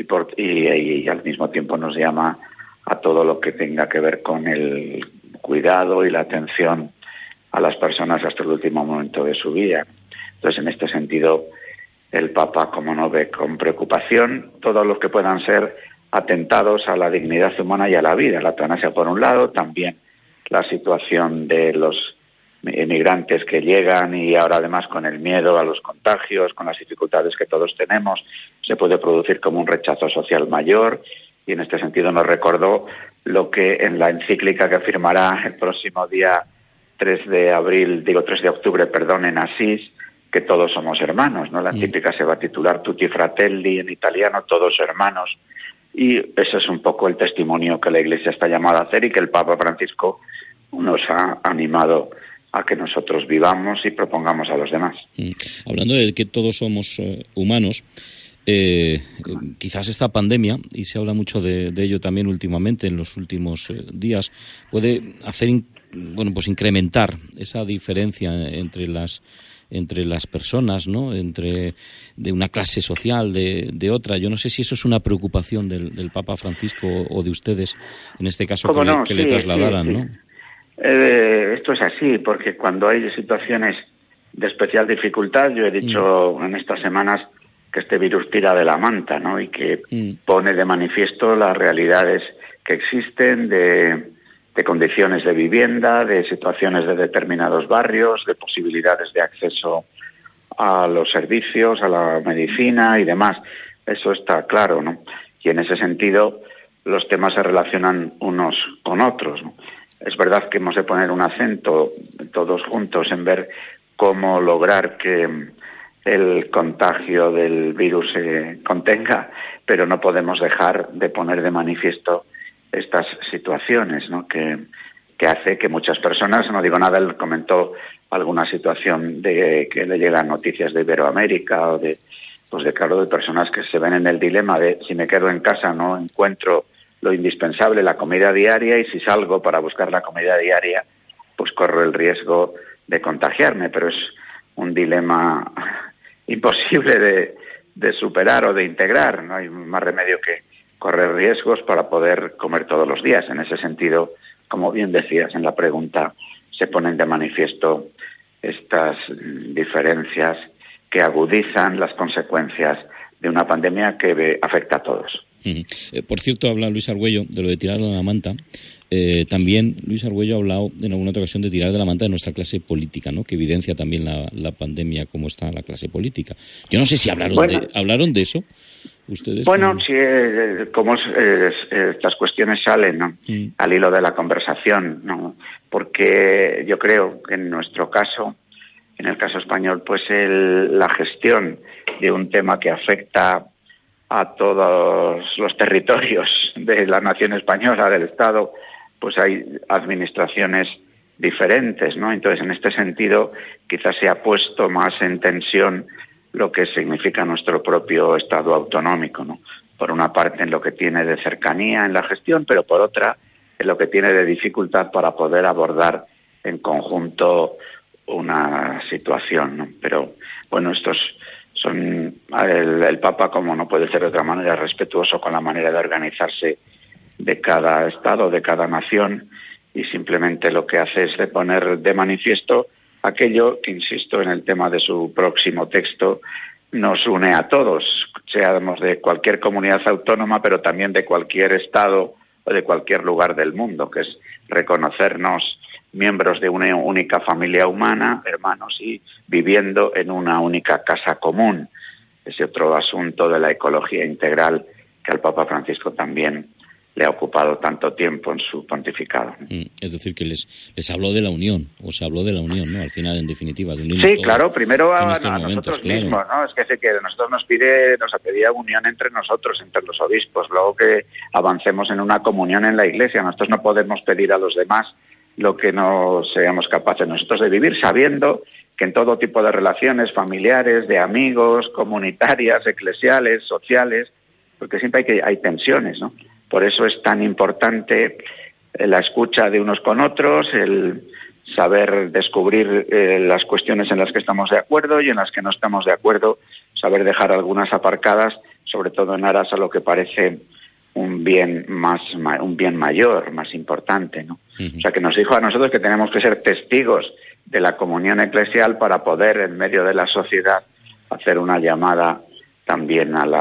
y al mismo tiempo nos llama a todo lo que tenga que ver con el cuidado y la atención a las personas hasta el último momento de su vida. Entonces, en este sentido, el Papa, como no, ve con preocupación todos los que puedan ser atentados a la dignidad humana y a la vida. La eutanasia por un lado, también la situación de los emigrantes que llegan y ahora además con el miedo a los contagios, con las dificultades que todos tenemos, se puede producir como un rechazo social mayor, y en este sentido nos recordó lo que en la encíclica que firmará el próximo día 3 de octubre, en Asís, que todos somos hermanos, ¿no? La encíclica se va a titular Tutti Fratelli, en italiano, todos hermanos, y ese es un poco el testimonio que la Iglesia está llamada a hacer y que el Papa Francisco nos ha animado a que nosotros vivamos y propongamos a los demás. Hablando de que todos somos humanos, quizás esta pandemia, y se habla mucho de ello también últimamente, en los últimos días, puede hacer incrementar esa diferencia entre las personas, ¿no? De una clase social de otra. Yo no sé si eso es una preocupación del Papa Francisco o de ustedes, en este caso, que le trasladaran, sí. ¿No? Esto es así, porque cuando hay situaciones de especial dificultad, yo he dicho en estas semanas que este virus tira de la manta, ¿no? Y que pone de manifiesto las realidades que existen de condiciones de vivienda, de situaciones de determinados barrios, de posibilidades de acceso a los servicios, a la medicina y demás. Eso está claro, ¿no? Y en ese sentido los temas se relacionan unos con otros, ¿no? Es verdad que hemos de poner un acento todos juntos en ver cómo lograr que el contagio del virus se contenga, pero no podemos dejar de poner de manifiesto estas situaciones, ¿no? que hace que muchas personas, no digo nada, él comentó alguna situación de que le llegan noticias de Iberoamérica o de personas que se ven en el dilema de si me quedo en casa no encuentro lo indispensable, la comida diaria, y si salgo para buscar la comida diaria, pues corro el riesgo de contagiarme, pero es un dilema imposible de superar o de integrar. No hay más remedio que correr riesgos para poder comer todos los días. En ese sentido, como bien decías en la pregunta, se ponen de manifiesto estas diferencias que agudizan las consecuencias de una pandemia que afecta a todos. Por cierto, habla Luis Argüello de lo de tirar de la manta. También Luis Argüello ha hablado en alguna otra ocasión de tirar de la manta de nuestra clase política, ¿no? Que evidencia también la pandemia, cómo está la clase política. Yo no sé si hablaron de eso ustedes. Bueno, sí, como estas cuestiones salen, ¿no? Al hilo de la conversación, ¿no? Porque yo creo que en nuestro caso, en el caso español, pues la gestión de un tema que afecta a todos los territorios de la nación española, del Estado, pues hay administraciones diferentes, ¿no? Entonces, en este sentido, quizás se ha puesto más en tensión lo que significa nuestro propio Estado autonómico, ¿no? Por una parte, en lo que tiene de cercanía en la gestión, pero por otra, en lo que tiene de dificultad para poder abordar en conjunto una situación, ¿no? Pero, bueno, el Papa, como no puede ser de otra manera, respetuoso con la manera de organizarse de cada Estado, de cada nación, y simplemente lo que hace es de poner de manifiesto aquello que, insisto, en el tema de su próximo texto, nos une a todos, seamos de cualquier comunidad autónoma, pero también de cualquier Estado o de cualquier lugar del mundo, que es reconocernos miembros de una única familia humana, hermanos, y viviendo en una única casa común. Ese otro asunto de la ecología integral que al Papa Francisco también le ha ocupado tanto tiempo en su pontificado. Es decir, que les habló de la unión, o se habló de la unión, ¿no? Al final, en definitiva, de unirnos Sí, todos, claro, primero a momentos, nosotros claro. mismos, ¿no? Es que sé que nosotros nos pedía unión entre nosotros, entre los obispos, luego que avancemos en una comunión en la Iglesia. Nosotros no podemos pedir a los demás lo que no seamos capaces nosotros de vivir, sabiendo que en todo tipo de relaciones familiares, de amigos, comunitarias, eclesiales, sociales, porque siempre hay tensiones, ¿no? Por eso es tan importante la escucha de unos con otros, el saber descubrir las cuestiones en las que estamos de acuerdo y en las que no estamos de acuerdo, saber dejar algunas aparcadas, sobre todo en aras a lo que parece un bien mayor, más importante, ¿no? O sea, que nos dijo a nosotros que tenemos que ser testigos de la comunión eclesial para poder, en medio de la sociedad, hacer una llamada también a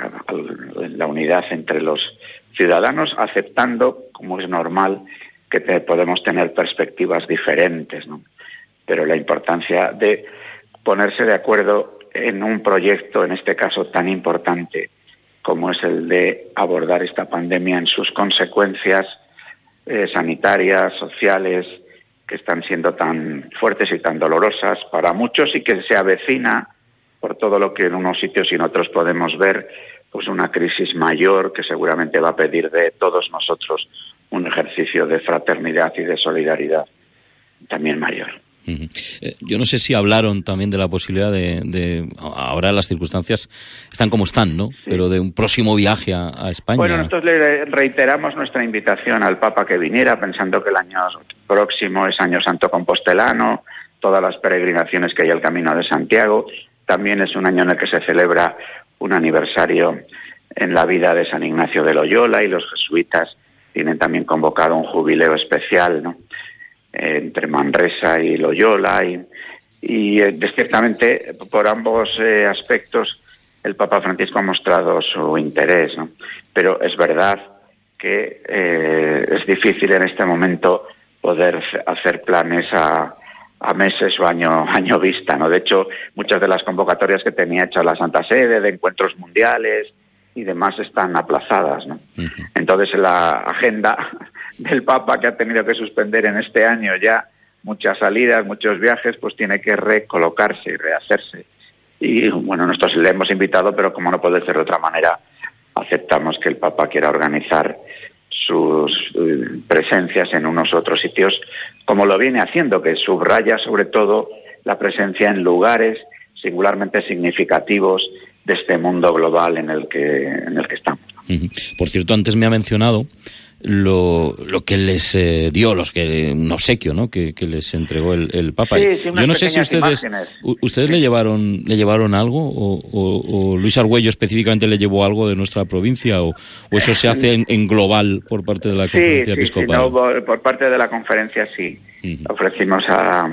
la unidad entre los ciudadanos, aceptando, como es normal, que podemos tener perspectivas diferentes, ¿no? Pero la importancia de ponerse de acuerdo en un proyecto, en este caso tan importante, como es el de abordar esta pandemia en sus consecuencias sanitarias, sociales, que están siendo tan fuertes y tan dolorosas para muchos, y que se avecina, por todo lo que en unos sitios y en otros podemos ver, pues una crisis mayor que seguramente va a pedir de todos nosotros un ejercicio de fraternidad y de solidaridad también mayor. Yo no sé si hablaron también de la posibilidad de ahora las circunstancias están como están, ¿no? Sí. Pero de un próximo viaje a España. Bueno, nosotros le reiteramos nuestra invitación al Papa que viniera, pensando que el año próximo es Año Santo Compostelano, todas las peregrinaciones que hay al Camino de Santiago. También es un año en el que se celebra un aniversario en la vida de San Ignacio de Loyola, y los jesuitas tienen también convocado un jubileo especial, ¿no? Entre Manresa y Loyola, y ciertamente por ambos aspectos el Papa Francisco ha mostrado su interés, ¿no? Pero es verdad que es difícil en este momento poder hacer planes a meses o año vista, ¿no? De hecho, muchas de las convocatorias que tenía hecha la Santa Sede, de encuentros mundiales y demás, están aplazadas, ¿no? Entonces, la agenda del Papa, que ha tenido que suspender en este año ya muchas salidas, muchos viajes, pues tiene que recolocarse y rehacerse. Y bueno, nosotros le hemos invitado, pero como no puede ser de otra manera, aceptamos que el Papa quiera organizar sus presencias en unos otros sitios, como lo viene haciendo, que subraya sobre todo la presencia en lugares singularmente significativos de este mundo global en el que estamos. Por cierto, antes me ha mencionado lo que les dio, un obsequio, ¿no? que les entregó el Papa. Sí, yo no sé si ustedes le llevaron algo, o Luis Argüello específicamente le llevó algo de nuestra provincia, o eso se hace en global por parte de la conferencia episcopal. Sí, no, por parte de la conferencia sí. Ofrecimos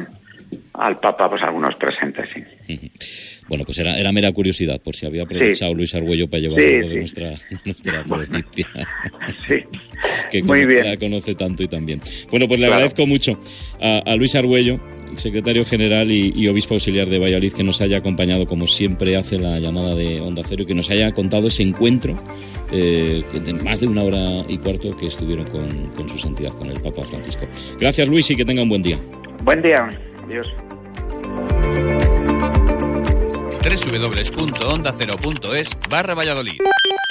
al Papa pues algunos presentes, sí. Bueno, pues era mera curiosidad, por si había aprovechado Luis Argüello para llevar algo de nuestra provincia. Sí, que muy bien. La conoce tanto y también. Bueno, pues le agradezco mucho a Luis Argüello, secretario general y obispo auxiliar de Valladolid, que nos haya acompañado, como siempre hace la llamada de Onda Cero, y que nos haya contado ese encuentro de más de 1 hora y cuarto que estuvieron con su santidad, con el Papa Francisco. Gracias, Luis, y que tenga un buen día. Buen día. Adiós. www.ondacero.es/Valladolid.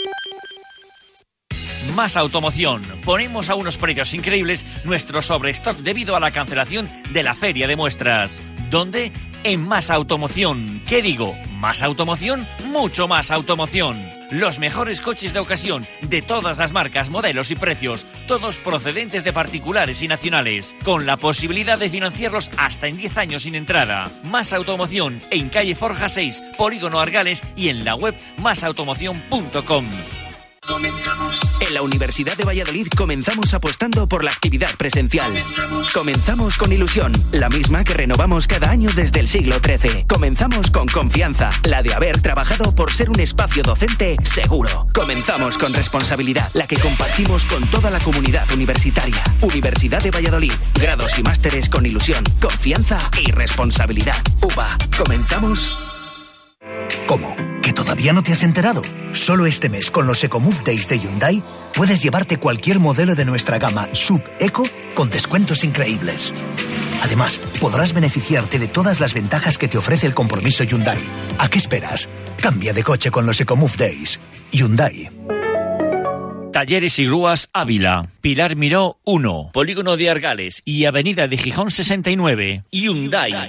Más Automoción. Ponemos a unos precios increíbles nuestro sobrestock debido a la cancelación de la feria de muestras. ¿Dónde? En Más Automoción. ¿Qué digo? ¿Más automoción? Mucho más automoción. Los mejores coches de ocasión de todas las marcas, modelos y precios, todos procedentes de particulares y nacionales, con la posibilidad de financiarlos hasta en 10 años sin entrada. Más Automoción en calle Forja 6, Polígono Argales, y en la web masautomoción.com. Comenzamos. En la Universidad de Valladolid comenzamos apostando por la actividad presencial. Comenzamos con ilusión, la misma que renovamos cada año desde el siglo XIII. Comenzamos con confianza, la de haber trabajado por ser un espacio docente seguro. Comenzamos con responsabilidad, la que compartimos con toda la comunidad universitaria. Universidad de Valladolid, grados y másteres con ilusión, confianza y responsabilidad. UVA, ¿comenzamos? ¿Cómo? ¿Que todavía no te has enterado? Solo este mes, con los EcoMove Days de Hyundai, puedes llevarte cualquier modelo de nuestra gama Sub Eco con descuentos increíbles. Además, podrás beneficiarte de todas las ventajas que te ofrece el compromiso Hyundai. ¿A qué esperas? Cambia de coche con los EcoMove Days. Hyundai. Talleres y Grúas Ávila, Pilar Miró 1, Polígono de Argales y Avenida de Gijón 69. Hyundai.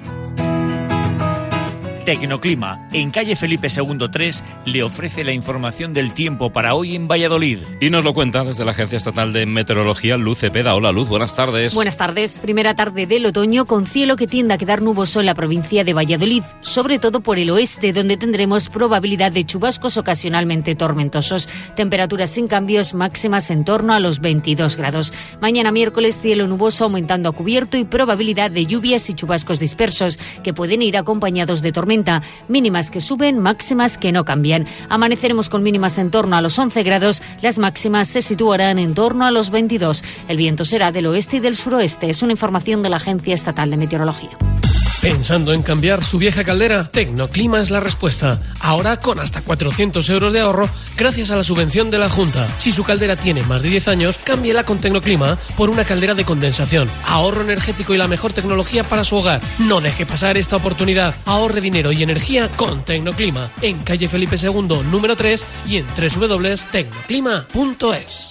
Tecnoclima, en calle Felipe II 3, le ofrece la información del tiempo para hoy en Valladolid. Y nos lo cuenta desde la Agencia Estatal de Meteorología, Luz Cepeda. Hola, Luz, buenas tardes. Buenas tardes. Primera tarde del otoño con cielo que tiende a quedar nuboso en la provincia de Valladolid, sobre todo por el oeste, donde tendremos probabilidad de chubascos ocasionalmente tormentosos. Temperaturas sin cambios, máximas en torno a los 22 grados. Mañana miércoles, cielo nuboso aumentando a cubierto y probabilidad de lluvias y chubascos dispersos, que pueden ir acompañados de tormentas. Mínimas que suben, máximas que no cambian. Amaneceremos con mínimas en torno a los 11 grados, las máximas se situarán en torno a los 22. El viento será del oeste y del suroeste. Es una información de la Agencia Estatal de Meteorología. ¿Pensando en cambiar su vieja caldera? Tecnoclima es la respuesta. Ahora con hasta 400 euros de ahorro gracias a la subvención de la Junta. Si su caldera tiene más de 10 años, cámbiela con Tecnoclima por una caldera de condensación. Ahorro energético y la mejor tecnología para su hogar. No deje pasar esta oportunidad. Ahorre dinero y energía con Tecnoclima. En calle Felipe II, número 3 y en www.tecnoclima.es.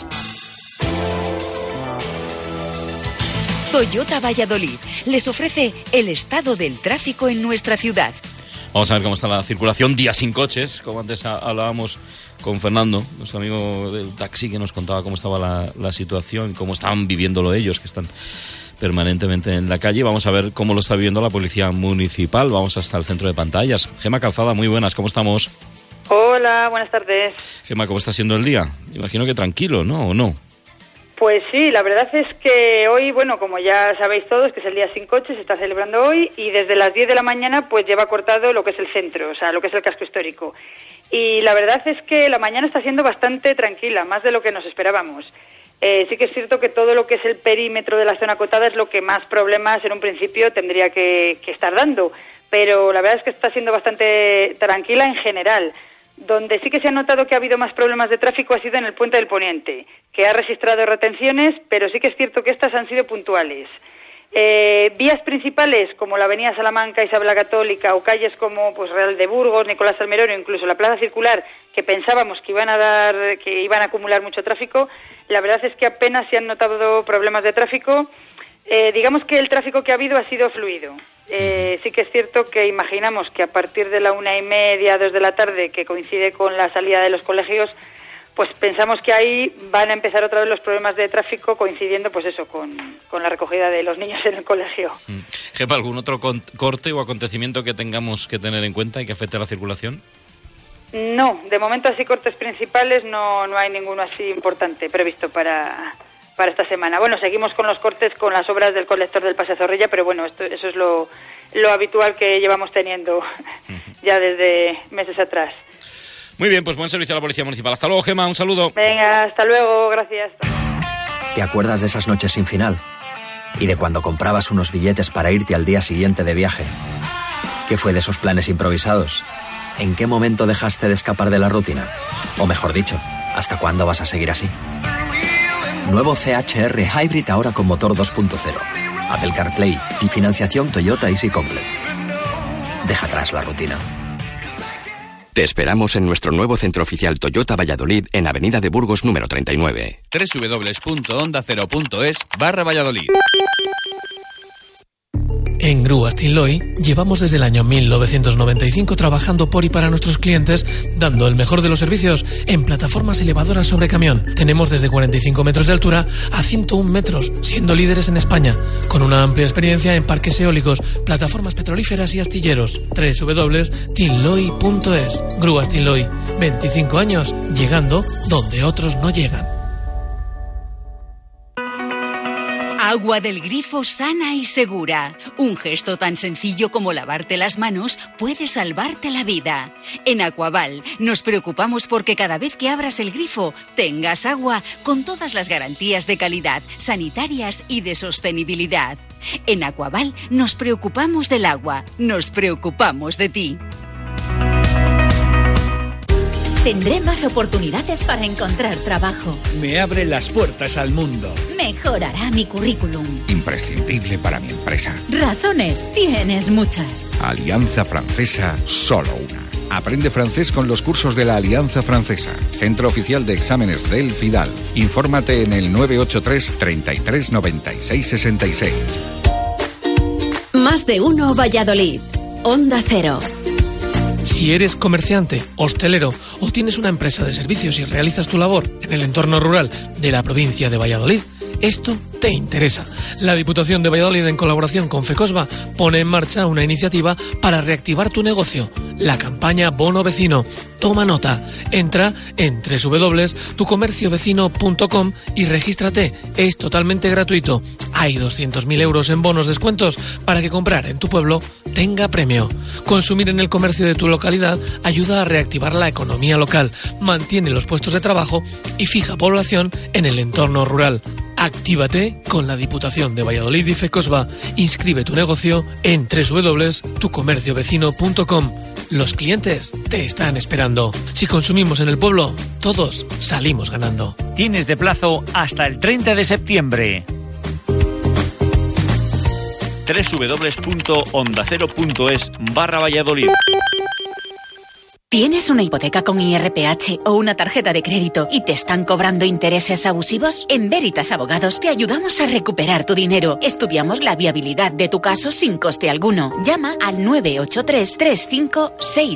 Toyota Valladolid les ofrece el estado del tráfico en nuestra ciudad. Vamos a ver cómo está la circulación. Día sin coches, como antes hablábamos con Fernando, nuestro amigo del taxi, que nos contaba cómo estaba la situación, cómo estaban viviéndolo ellos, que están permanentemente en la calle. Vamos a ver cómo lo está viviendo la Policía Municipal. Vamos hasta el centro de pantallas. Gema Calzada, muy buenas, ¿cómo estamos? Hola, buenas tardes. Gema, ¿cómo está siendo el día? Imagino que tranquilo, ¿no? ¿O no? Pues sí, la verdad es que hoy, bueno, como ya sabéis todos, que es el día sin coche, se está celebrando hoy, y desde las 10 de la mañana pues lleva cortado lo que es el centro, o sea, lo que es el casco histórico. Y la verdad es que la mañana está siendo bastante tranquila, más de lo que nos esperábamos. Sí que es cierto que todo lo que es el perímetro de la zona acotada es lo que más problemas en un principio tendría que estar dando, pero la verdad es que está siendo bastante tranquila en general. Donde sí que se ha notado que ha habido más problemas de tráfico ha sido en el Puente del Poniente, que ha registrado retenciones, pero sí que es cierto que estas han sido puntuales. Vías principales como la Avenida Salamanca, Isabel la Católica, o calles como pues Real de Burgos, Nicolás Salmerón, o incluso la Plaza Circular, que pensábamos que iban a acumular mucho tráfico, la verdad es que apenas se han notado problemas de tráfico. Digamos que el tráfico que ha habido ha sido fluido. Sí que es cierto que imaginamos que a partir de la 1:30, 2 de la tarde, que coincide con la salida de los colegios, pues pensamos que ahí van a empezar otra vez los problemas de tráfico, coincidiendo pues eso con la recogida de los niños en el colegio. Jefa, ¿algún otro corte o acontecimiento que tengamos que tener en cuenta y que afecte a la circulación? No, de momento así cortes principales no hay ninguno así importante previsto para esta semana. Bueno, seguimos con los cortes con las obras del colector del Paseo Zorrilla, pero bueno, eso es lo habitual que llevamos teniendo ya desde meses atrás. Muy bien, pues buen servicio a la Policía Municipal. Hasta luego, Gema, un saludo. Venga, hasta luego, gracias. ¿Te acuerdas de esas noches sin final? ¿Y de cuando comprabas unos billetes para irte al día siguiente de viaje? ¿Qué fue de esos planes improvisados? ¿En qué momento dejaste de escapar de la rutina? O mejor dicho, ¿hasta cuándo vas a seguir así? Nuevo CHR Hybrid ahora con motor 2.0, Apple CarPlay y financiación Toyota Easy Complete. Deja atrás la rutina. Te esperamos en nuestro nuevo centro oficial Toyota Valladolid en Avenida de Burgos número 39. www.ondacero.es/Valladolid. En Grúas Tinloy llevamos desde el año 1995 trabajando por y para nuestros clientes, dando el mejor de los servicios en plataformas elevadoras sobre camión. Tenemos desde 45 metros de altura a 101 metros, siendo líderes en España, con una amplia experiencia en parques eólicos, plataformas petrolíferas y astilleros. www.tinloy.es. Grúas Tinloy, 25 años llegando donde otros no llegan. Agua del grifo sana y segura. Un gesto tan sencillo como lavarte las manos puede salvarte la vida. En Aquaval nos preocupamos porque cada vez que abras el grifo tengas agua con todas las garantías de calidad, sanitarias y de sostenibilidad. En Aquaval nos preocupamos del agua, nos preocupamos de ti. Tendré más oportunidades para encontrar trabajo. Me abre las puertas al mundo. Mejorará mi currículum. Imprescindible para mi empresa. Razones tienes muchas. Alianza Francesa, solo una. Aprende francés con los cursos de la Alianza Francesa. Centro Oficial de Exámenes del FIDAL. Infórmate en el 983 33 96 66. Más de uno Valladolid. Onda Cero. Si eres comerciante, hostelero o tienes una empresa de servicios y realizas tu labor en el entorno rural de la provincia de Valladolid, esto te interesa. La Diputación de Valladolid, en colaboración con FECOSBA, pone en marcha una iniciativa para reactivar tu negocio, la campaña Bono Vecino. Toma nota, entra en www.tucomerciovecino.com y regístrate. Es totalmente gratuito. Hay 200.000 euros en bonos descuentos para que comprar en tu pueblo tenga premio. Consumir en el comercio de tu localidad ayuda a reactivar la economía local, mantiene los puestos de trabajo y fija población en el entorno rural. Actívate con la Diputación de Valladolid y FECOSBA. Inscribe tu negocio en www.tucomerciovecino.com. Los clientes te están esperando. Si consumimos en el pueblo, todos salimos ganando. Tienes de plazo hasta el 30 de septiembre. www.ondacero.es/Valladolid. ¿Tienes una hipoteca con IRPH o una tarjeta de crédito y te están cobrando intereses abusivos? En Veritas Abogados te ayudamos a recuperar tu dinero. Estudiamos la viabilidad de tu caso sin coste alguno. Llama al 983 35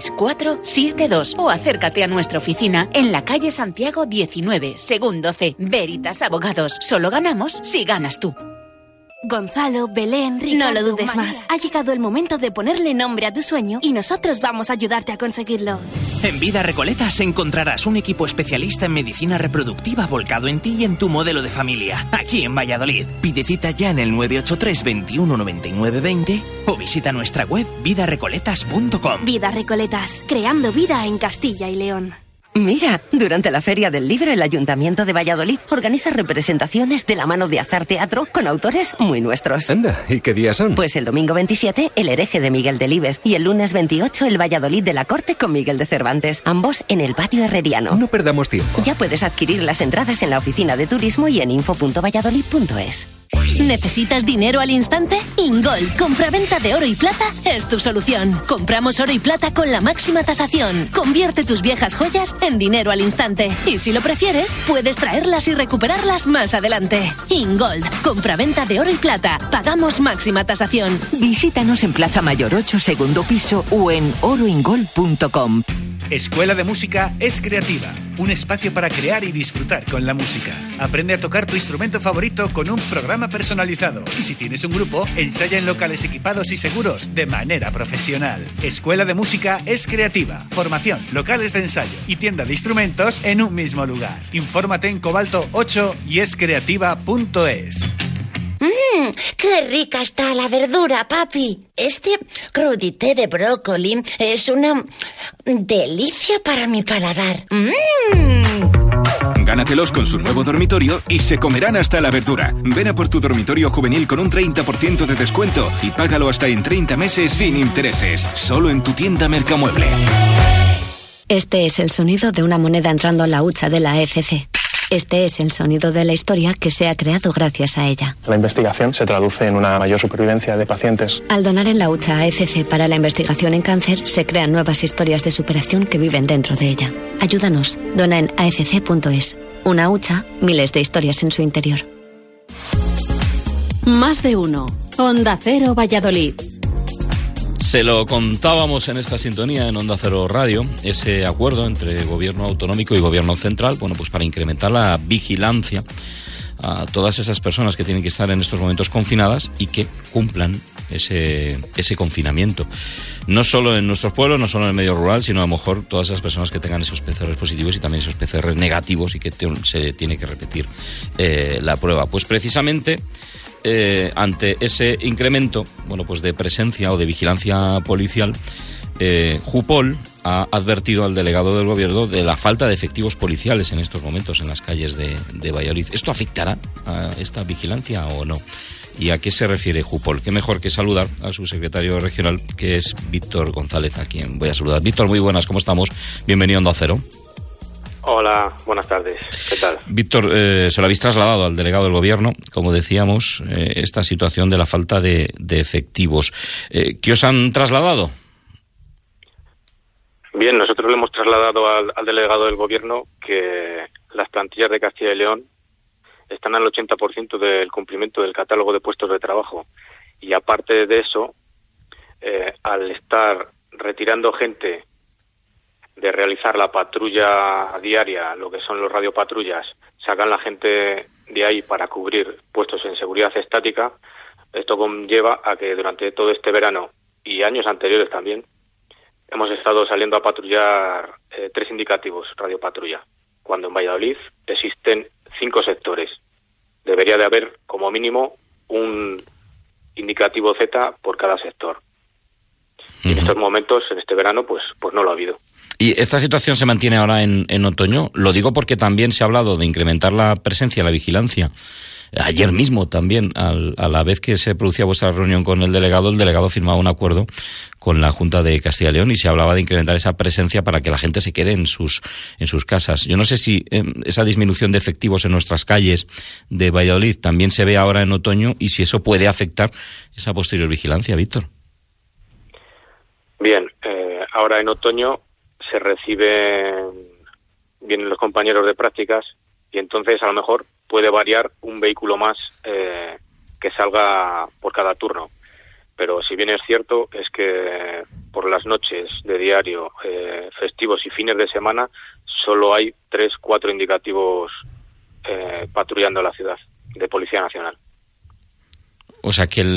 6472 o acércate a nuestra oficina en la calle Santiago 19, segundo C. Veritas Abogados. Solo ganamos si ganas tú. Gonzalo, Belén, Ricardo, no lo dudes más. Ha llegado el momento de ponerle nombre a tu sueño y nosotros vamos a ayudarte a conseguirlo. En Vida Recoletas encontrarás un equipo especialista en medicina reproductiva volcado en ti y en tu modelo de familia, aquí en Valladolid. Pide cita ya en el 983 21 99 20 o visita nuestra web vidarecoletas.com. Vida Recoletas, creando vida en Castilla y León. Mira, durante la Feria del Libro, el Ayuntamiento de Valladolid organiza representaciones de la mano de Azar Teatro con autores muy nuestros. Anda, ¿y qué días son? Pues el domingo 27, El hereje de Miguel Delibes, y el lunes 28, El Valladolid de la Corte con Miguel de Cervantes, ambos en el Patio Herreriano. No perdamos tiempo. Ya puedes adquirir las entradas en la oficina de turismo y en info.valladolid.es. ¿Necesitas dinero al instante? Ingold, compraventa de oro y plata, es tu solución. Compramos oro y plata con la máxima tasación. Convierte tus viejas joyas en dinero al instante. Y si lo prefieres, puedes traerlas y recuperarlas más adelante. Ingold, compraventa de oro y plata. Pagamos máxima tasación. Visítanos en Plaza Mayor 8, segundo piso o en oroingold.com. Escuela de Música es Creativa, un espacio para crear y disfrutar con la música. Aprende a tocar tu instrumento favorito con un programa personalizado. Y si tienes un grupo, ensaya en locales equipados y seguros de manera profesional. Escuela de Música es Creativa. Formación, locales de ensayo y tienda de instrumentos en un mismo lugar. Infórmate en Cobalto 8 y escreativa.es. ¡Qué rica está la verdura, papi! Este crudité de brócoli es una delicia para mi paladar. Gánatelos con su nuevo dormitorio y se comerán hasta la verdura. Ven a por tu dormitorio juvenil con un 30% de descuento y págalo hasta en 30 meses sin intereses. Solo en tu tienda Mercamueble. Este es el sonido de una moneda entrando a la hucha de la ECC. Este es el sonido de la historia que se ha creado gracias a ella. La investigación se traduce en una mayor supervivencia de pacientes. Al donar en la hucha a ECC para la investigación en cáncer, se crean nuevas historias de superación que viven dentro de ella. Ayúdanos. Dona en aecc.es. Una hucha, miles de historias en su interior. Más de uno. Onda Cero Valladolid. Se lo contábamos en esta sintonía en Onda Cero Radio, ese acuerdo entre gobierno autonómico y gobierno central, bueno, pues para incrementar la vigilancia a todas esas personas que tienen que estar en estos momentos confinadas y que cumplan ese confinamiento. No solo en nuestros pueblos, no solo en el medio rural, sino a lo mejor todas esas personas que tengan esos PCR positivos y también esos PCR negativos y que se tiene que repetir la prueba. Pues precisamente ante ese incremento, bueno, pues de presencia o de vigilancia policial, Jupol ha advertido al delegado del gobierno de la falta de efectivos policiales en estos momentos en las calles de Valladolid. ¿Esto afectará a esta vigilancia o no? ¿Y a qué se refiere Jupol? Qué mejor que saludar a su secretario regional, que es Víctor González, a quien voy a saludar. Víctor, muy buenas, ¿cómo estamos? Bienvenido a Onda Cero. Hola, buenas tardes. ¿Qué tal? Víctor, se lo habéis trasladado al delegado del Gobierno, como decíamos, esta situación de la falta de efectivos. ¿Qué os han trasladado? Bien, nosotros le hemos trasladado al delegado del Gobierno que las plantillas de Castilla y León están al 80% del cumplimiento del catálogo de puestos de trabajo. Y aparte de eso, al estar retirando gente de realizar la patrulla diaria, lo que son los radiopatrullas, sacan la gente de ahí para cubrir puestos en seguridad estática. Esto conlleva a que durante todo este verano y años anteriores también hemos estado saliendo a patrullar 3 indicativos radiopatrulla, cuando en Valladolid existen 5 sectores. Debería de haber como mínimo un indicativo Z por cada sector. Y en estos momentos, en este verano, pues no lo ha habido. ¿Y esta situación se mantiene ahora en otoño? Lo digo porque también se ha hablado de incrementar la presencia, la vigilancia. Ayer mismo también, a la vez que se producía vuestra reunión con el delegado firmaba un acuerdo con la Junta de Castilla y León y se hablaba de incrementar esa presencia para que la gente se quede en sus casas. Yo no sé si esa disminución de efectivos en nuestras calles de Valladolid también se ve ahora en otoño y si eso puede afectar esa posterior vigilancia, Víctor. Bien, ahora en otoño vienen los compañeros de prácticas y entonces a lo mejor puede variar un vehículo más que salga por cada turno. Pero si bien es cierto, es que por las noches de diario, festivos y fines de semana, solo hay 3-4 indicativos patrullando la ciudad de Policía Nacional. O sea que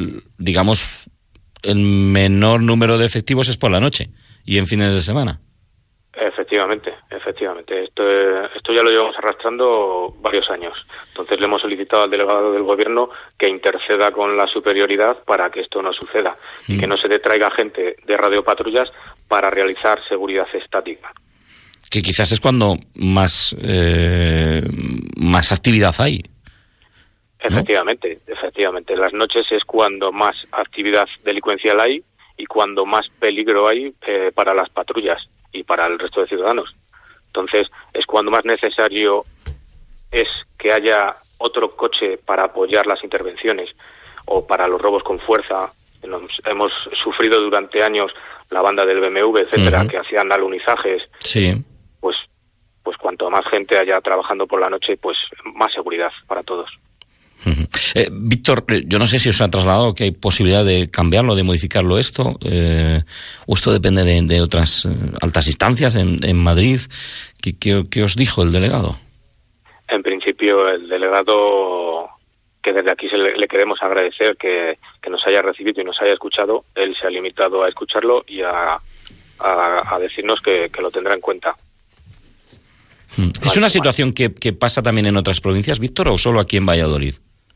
el menor número de efectivos es por la noche y en fines de semana. Efectivamente. Esto ya lo llevamos arrastrando varios años. Entonces le hemos solicitado al delegado del Gobierno que interceda con la superioridad para que esto no suceda y que no se detraiga gente de radiopatrullas para realizar seguridad estática. Que quizás es cuando más actividad hay. Efectivamente. Las noches es cuando más actividad delincuencial hay y cuando más peligro hay para las patrullas y para el resto de ciudadanos. Entonces, es cuando más necesario es que haya otro coche para apoyar las intervenciones o para los robos con fuerza. Hemos sufrido durante años la banda del BMW, etcétera, que hacían alunizajes. Sí. Pues cuanto más gente haya trabajando por la noche, pues más seguridad para todos. Víctor, yo no sé si os ha trasladado que hay posibilidad de cambiarlo, de modificarlo esto, o esto depende de otras altas instancias en Madrid. ¿Qué os dijo el delegado? En principio, el delegado, que desde aquí le queremos agradecer que nos haya recibido y nos haya escuchado, él se ha limitado a escucharlo y a decirnos que lo tendrá en cuenta. ¿Es una situación que pasa también en otras provincias, Víctor, o solo aquí en Valladolid?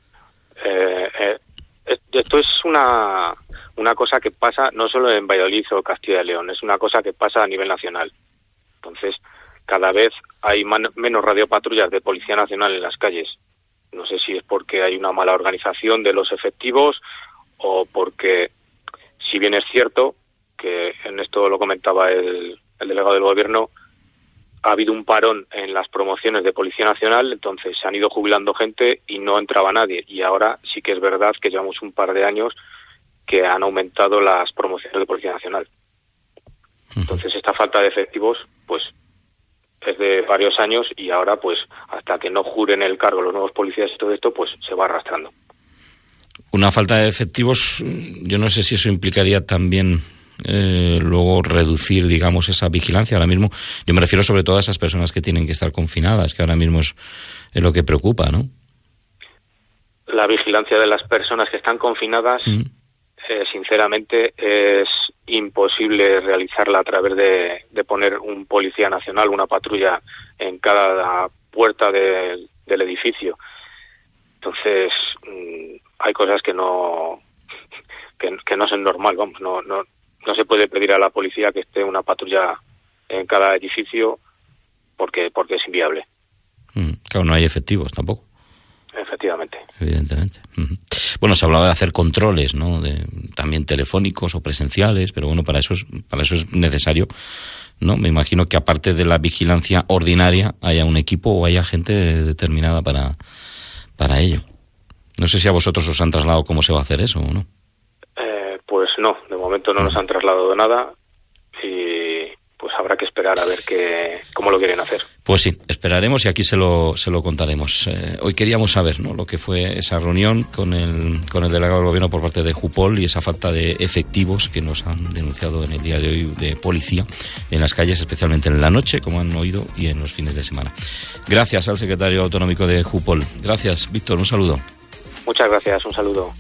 Esto es una cosa que pasa no solo en Valladolid o Castilla y León, es una cosa que pasa a nivel nacional. Entonces, cada vez hay menos radiopatrullas de Policía Nacional en las calles. No sé si es porque hay una mala organización de los efectivos o porque, si bien es cierto, que en esto lo comentaba el delegado del Gobierno, ha habido un parón en las promociones de Policía Nacional, entonces se han ido jubilando gente y no entraba nadie. Y ahora sí que es verdad que llevamos un par de años que han aumentado las promociones de Policía Nacional. Entonces esta falta de efectivos pues es de varios años y ahora pues hasta que no juren el cargo los nuevos policías y todo esto pues se va arrastrando. Una falta de efectivos, yo no sé si eso implicaría también luego reducir, digamos, esa vigilancia. Ahora mismo, yo me refiero sobre todo a esas personas que tienen que estar confinadas, que ahora mismo es lo que preocupa, ¿no? La vigilancia de las personas que están confinadas, sinceramente, es imposible realizarla a través de poner un policía nacional, una patrulla en cada puerta del edificio. Entonces, hay cosas que no son normal, vamos, no se puede pedir a la policía que esté una patrulla en cada edificio porque es inviable. Claro, no hay efectivos tampoco. Efectivamente. Evidentemente. Bueno, se hablaba de hacer controles, ¿no? También telefónicos o presenciales, pero bueno, para eso es necesario ¿no? Me imagino que aparte de la vigilancia ordinaria haya un equipo o haya gente determinada para ello. No sé si a vosotros os han trasladado cómo se va a hacer eso o no. Pues no, de momento no nos han trasladado nada y pues habrá que esperar a ver cómo lo quieren hacer. Pues sí, esperaremos y aquí se lo contaremos. Hoy queríamos saber, ¿no?, lo que fue esa reunión con el delegado del gobierno por parte de Jupol y esa falta de efectivos que nos han denunciado en el día de hoy de policía en las calles, especialmente en la noche, como han oído, y en los fines de semana. Gracias al secretario autonómico de Jupol. Gracias, Víctor, un saludo. Muchas gracias, un saludo.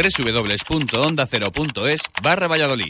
www.ondacero.es/Valladolid.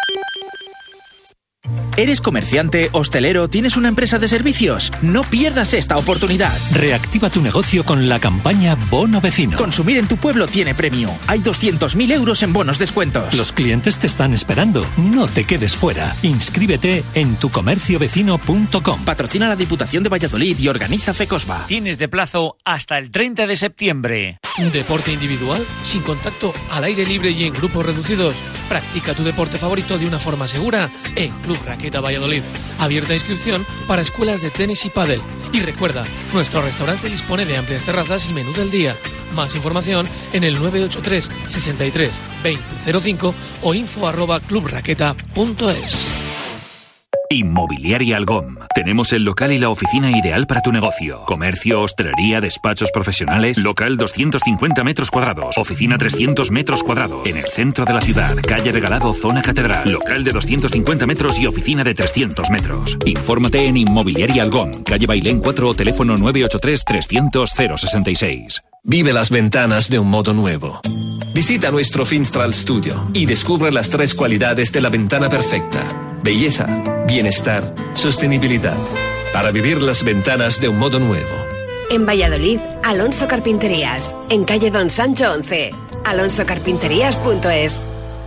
¿Eres comerciante, hostelero, tienes una empresa de servicios? No pierdas esta oportunidad. Reactiva tu negocio con la campaña Bono Vecino. Consumir en tu pueblo tiene premio. Hay 200.000 euros en bonos descuentos. Los clientes te están esperando. No te quedes fuera. Inscríbete en tucomerciovecino.com. Patrocina la Diputación de Valladolid y organiza FECOSBA. Tienes de plazo hasta el 30 de septiembre. ¿Deporte individual? Sin contacto, al aire libre y en grupos reducidos. Practica tu deporte favorito de una forma segura en Club Raqueta Valladolid. Abierta inscripción para escuelas de tenis y pádel. Y recuerda, nuestro restaurante dispone de amplias terrazas y menú del día. Más información en el 983 63 2005 o info@clubraqueta.es. Inmobiliaria Algom. Tenemos el local y la oficina ideal para tu negocio. Comercio, hostelería, despachos profesionales. Local 250 metros cuadrados. Oficina 300 metros cuadrados. En el centro de la ciudad. Calle Regalado, zona Catedral. Local de 250 metros y oficina de 300 metros. Infórmate en Inmobiliaria Algom. Calle Bailén 4 o teléfono 983 300 066. Vive las ventanas de un modo nuevo. Visita nuestro Finstral Studio y descubre las 3 cualidades de la ventana perfecta: belleza, bienestar, sostenibilidad. Para vivir las ventanas de un modo nuevo. En Valladolid, Alonso Carpinterías. En calle Don Sancho 11. alonsocarpinterías.es.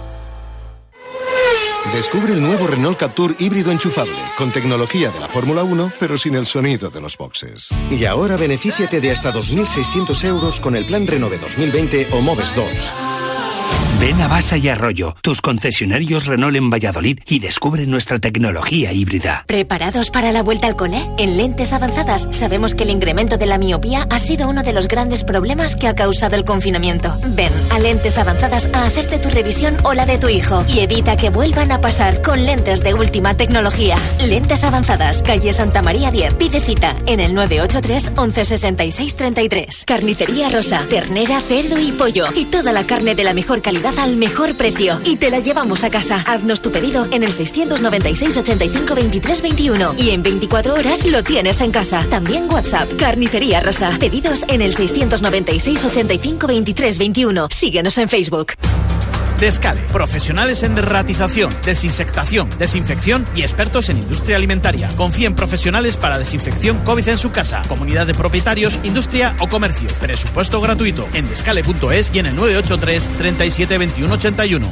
Descubre el nuevo Renault Captur híbrido enchufable, con tecnología de la Fórmula 1, pero sin el sonido de los boxes. Y ahora benefíciate de hasta 2.600 euros con el plan Renove 2020 o Moves 2. Ven a Basa y Arroyo, tus concesionarios Renault en Valladolid, y descubre nuestra tecnología híbrida. ¿Preparados para la vuelta al cole? En Lentes Avanzadas sabemos que el incremento de la miopía ha sido uno de los grandes problemas que ha causado el confinamiento. Ven a Lentes Avanzadas a hacerte tu revisión o la de tu hijo y evita que vuelvan a pasar con lentes de última tecnología. Lentes Avanzadas, calle Santa María 10. Pide cita en el 983 11 66 33. Carnicería Rosa, ternera, cerdo y pollo y toda la carne de la mejor calidad al mejor precio, y te la llevamos a casa. Haznos tu pedido en el 696 85 23 21 y en 24 horas lo tienes en casa. También WhatsApp. Carnicería Rosa. Pedidos en el 696 85 23 21. Síguenos en Facebook. Descale, profesionales en derratización, desinsectación, desinfección y expertos en industria alimentaria. Confía en profesionales para desinfección COVID en su casa, comunidad de propietarios, industria o comercio. Presupuesto gratuito en descale.es y en el 983 37 21 81.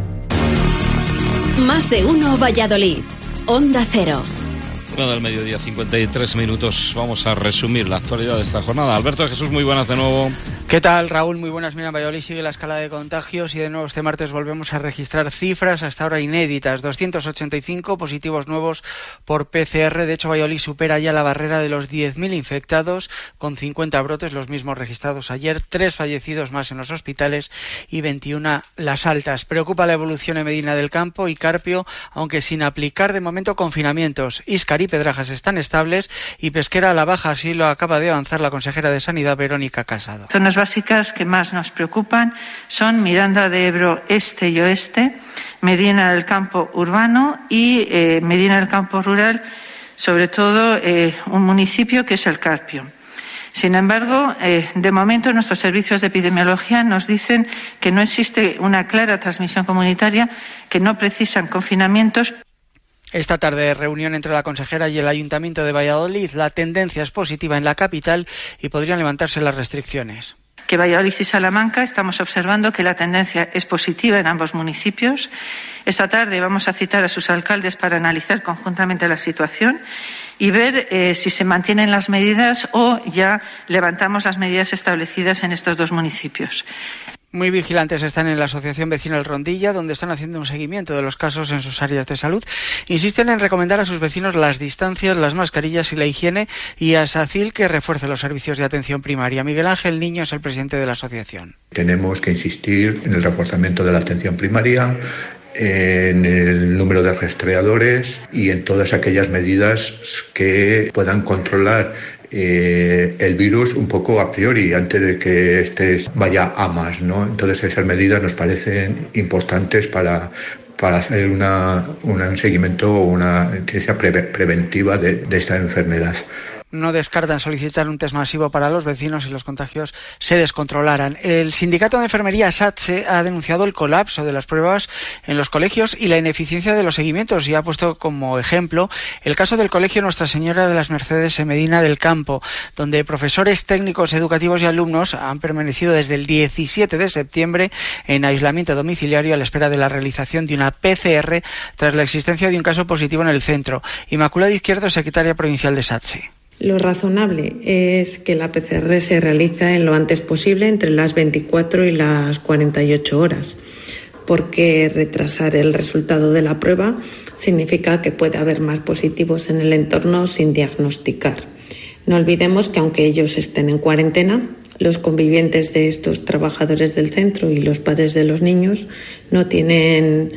Más de uno Valladolid. Onda Cero. Una del mediodía, 53 minutos. Vamos a resumir la actualidad de esta jornada. Alberto de Jesús, muy buenas de nuevo. ¿Qué tal, Raúl? Muy buenas. Mira, Valladolid sigue la escala de contagios y de nuevo este martes volvemos a registrar cifras hasta ahora inéditas. 285 positivos nuevos por PCR. De hecho, Valladolid supera ya la barrera de los 10.000 infectados, con 50 brotes, los mismos registrados ayer, 3 fallecidos más en los hospitales y 21 las altas. Preocupa la evolución en Medina del Campo y Carpio, aunque sin aplicar de momento confinamientos. Íscar y Pedrajas están estables y Pesquera a la baja, así lo acaba de avanzar la consejera de Sanidad, Verónica Casado. Zonas básicas que más nos preocupan son Miranda de Ebro este y oeste, Medina del Campo urbano y Medina del Campo rural, sobre todo un municipio que es el Carpio. Sin embargo, de momento nuestros servicios de epidemiología nos dicen que no existe una clara transmisión comunitaria, que no precisan confinamientos. Esta tarde, reunión entre la consejera y el Ayuntamiento de Valladolid. La tendencia es positiva en la capital y podrían levantarse las restricciones. Que Valladolid y Salamanca estamos observando que la tendencia es positiva en ambos municipios. Esta tarde vamos a citar a sus alcaldes para analizar conjuntamente la situación y ver si se mantienen las medidas o ya levantamos las medidas establecidas en estos dos municipios. Muy vigilantes están en la Asociación Vecinal Rondilla, donde están haciendo un seguimiento de los casos en sus áreas de salud. Insisten en recomendar a sus vecinos las distancias, las mascarillas y la higiene, y a SACIL que refuerce los servicios de atención primaria. Miguel Ángel Niño es el presidente de la asociación. Tenemos que insistir en el reforzamiento de la atención primaria, en el número de rastreadores y en todas aquellas medidas que puedan controlar el virus un poco a priori, antes de que este vaya a más, ¿no? Entonces esas medidas nos parecen importantes para hacer un seguimiento o una ciencia preventiva de esta enfermedad. No descartan solicitar un test masivo para los vecinos si los contagios se descontrolaran. El sindicato de enfermería SATSE ha denunciado el colapso de las pruebas en los colegios y la ineficiencia de los seguimientos, y ha puesto como ejemplo el caso del colegio Nuestra Señora de las Mercedes en Medina del Campo, donde profesores, técnicos educativos y alumnos han permanecido desde el 17 de septiembre en aislamiento domiciliario a la espera de la realización de una PCR tras la existencia de un caso positivo en el centro. Inmaculada Izquierdo, secretaria provincial de SATSE. Lo razonable es que la PCR se realiza en lo antes posible, entre las 24 y las 48 horas, porque retrasar el resultado de la prueba significa que puede haber más positivos en el entorno sin diagnosticar. No olvidemos que aunque ellos estén en cuarentena, los convivientes de estos trabajadores del centro y los padres de los niños no tienen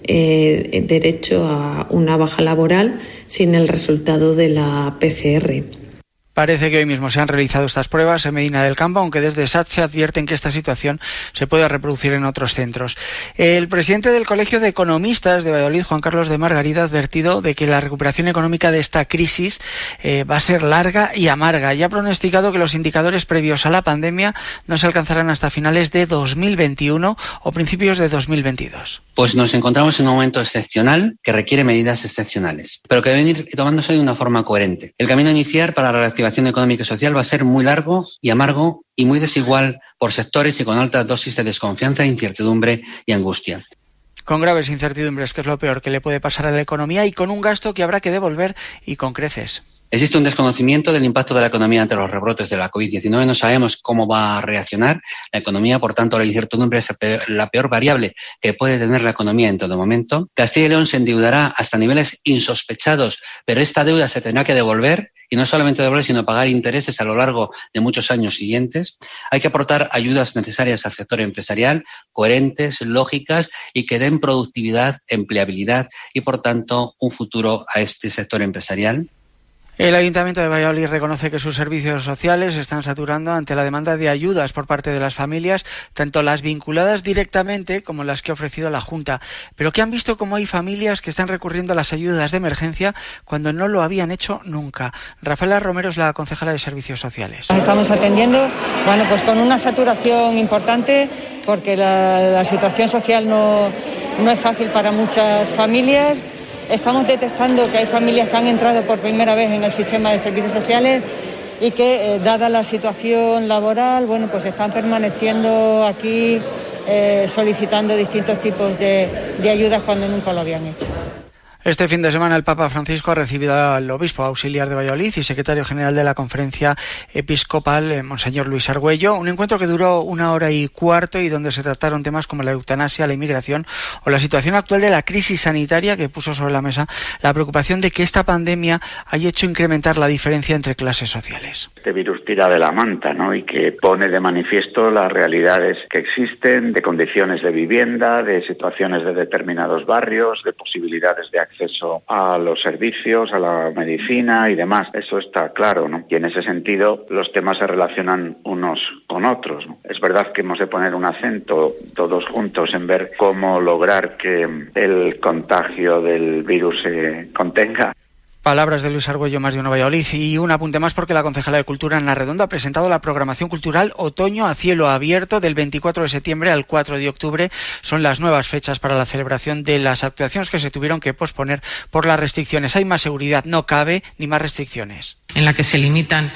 derecho a una baja laboral sin el resultado de la PCR. Parece que hoy mismo se han realizado estas pruebas en Medina del Campo, aunque desde SATSE advierten que esta situación se puede reproducir en otros centros. El presidente del Colegio de Economistas de Valladolid, Juan Carlos de Margarida, ha advertido de que la recuperación económica de esta crisis va a ser larga y amarga, y ha pronosticado que los indicadores previos a la pandemia no se alcanzarán hasta finales de 2021 o principios de 2022. Pues nos encontramos en un momento excepcional que requiere medidas excepcionales, pero que deben ir tomándose de una forma coherente. El camino a iniciar para la reactivación económica y social va a ser muy largo y amargo y muy desigual por sectores y con altas dosis de desconfianza, incertidumbre y angustia. Con graves incertidumbres, que es lo peor que le puede pasar a la economía, y con un gasto que habrá que devolver y con creces. Existe un desconocimiento del impacto de la economía ante los rebrotes de la COVID-19. No sabemos cómo va a reaccionar la economía, por tanto, la incertidumbre es la peor variable que puede tener la economía en todo momento. Castilla y León se endeudará hasta niveles insospechados, pero esta deuda se tendrá que devolver, y no solamente devolver, sino pagar intereses a lo largo de muchos años siguientes. Hay que aportar ayudas necesarias al sector empresarial, coherentes, lógicas y que den productividad, empleabilidad y, por tanto, un futuro a este sector empresarial. El Ayuntamiento de Valladolid reconoce que sus servicios sociales se están saturando ante la demanda de ayudas por parte de las familias, tanto las vinculadas directamente como las que ha ofrecido la Junta, pero que han visto cómo hay familias que están recurriendo a las ayudas de emergencia cuando no lo habían hecho nunca. Rafaela Romero es la concejala de Servicios Sociales. Estamos atendiendo, pues con una saturación importante, porque la situación social no es fácil para muchas familias. Estamos detectando que hay familias que han entrado por primera vez en el sistema de servicios sociales y que, dada la situación laboral, pues están permaneciendo aquí solicitando distintos tipos de ayudas cuando nunca lo habían hecho. Este fin de semana el Papa Francisco ha recibido al obispo auxiliar de Valladolid y secretario general de la Conferencia Episcopal, Monseñor Luis Argüello, un encuentro que duró 1 hora y cuarto y donde se trataron temas como la eutanasia, la inmigración o la situación actual de la crisis sanitaria, que puso sobre la mesa la preocupación de que esta pandemia haya hecho incrementar la diferencia entre clases sociales. Este virus tira de la manta, y que pone de manifiesto las realidades que existen, de condiciones de vivienda, de situaciones de determinados barrios, de posibilidades de acceso a los servicios, a la medicina y demás. Eso está claro, Y en ese sentido los temas se relacionan unos con otros, Es verdad que hemos de poner un acento todos juntos en ver cómo lograr que el contagio del virus se contenga. Palabras de Luis Argüello, Más de Uno Valladolid. Y un apunte más, porque la concejala de Cultura, Ana Redondo, ha presentado la programación cultural Otoño a Cielo Abierto del 24 de septiembre al 4 de octubre. Son las nuevas fechas para la celebración de las actuaciones que se tuvieron que posponer por las restricciones. Hay más seguridad, no cabe ni más restricciones. En la que se limitan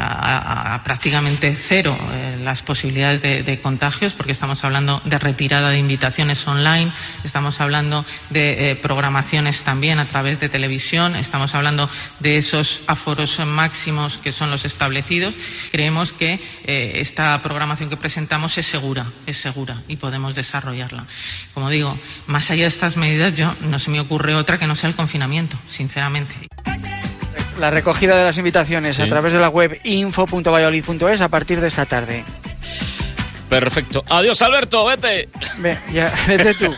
a prácticamente cero las posibilidades de contagios, porque estamos hablando de retirada de invitaciones online, estamos hablando de programaciones también a través de televisión, estamos hablando hablando de esos aforos máximos que son los establecidos, creemos que esta programación que presentamos es segura y podemos desarrollarla. Como digo, más allá de estas medidas, no se me ocurre otra que no sea el confinamiento, sinceramente. La recogida de las invitaciones a través de la web info.valladolid.es a partir de esta tarde. Perfecto. Adiós, Alberto, vete. Vete tú.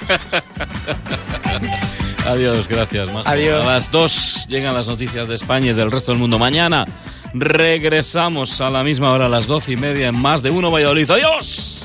Adiós, gracias, Majo. Adiós. A las 2 llegan las noticias de España y del resto del mundo. Mañana regresamos a la misma hora, a las 12:30, en Más de Uno Valladolid. ¡Adiós!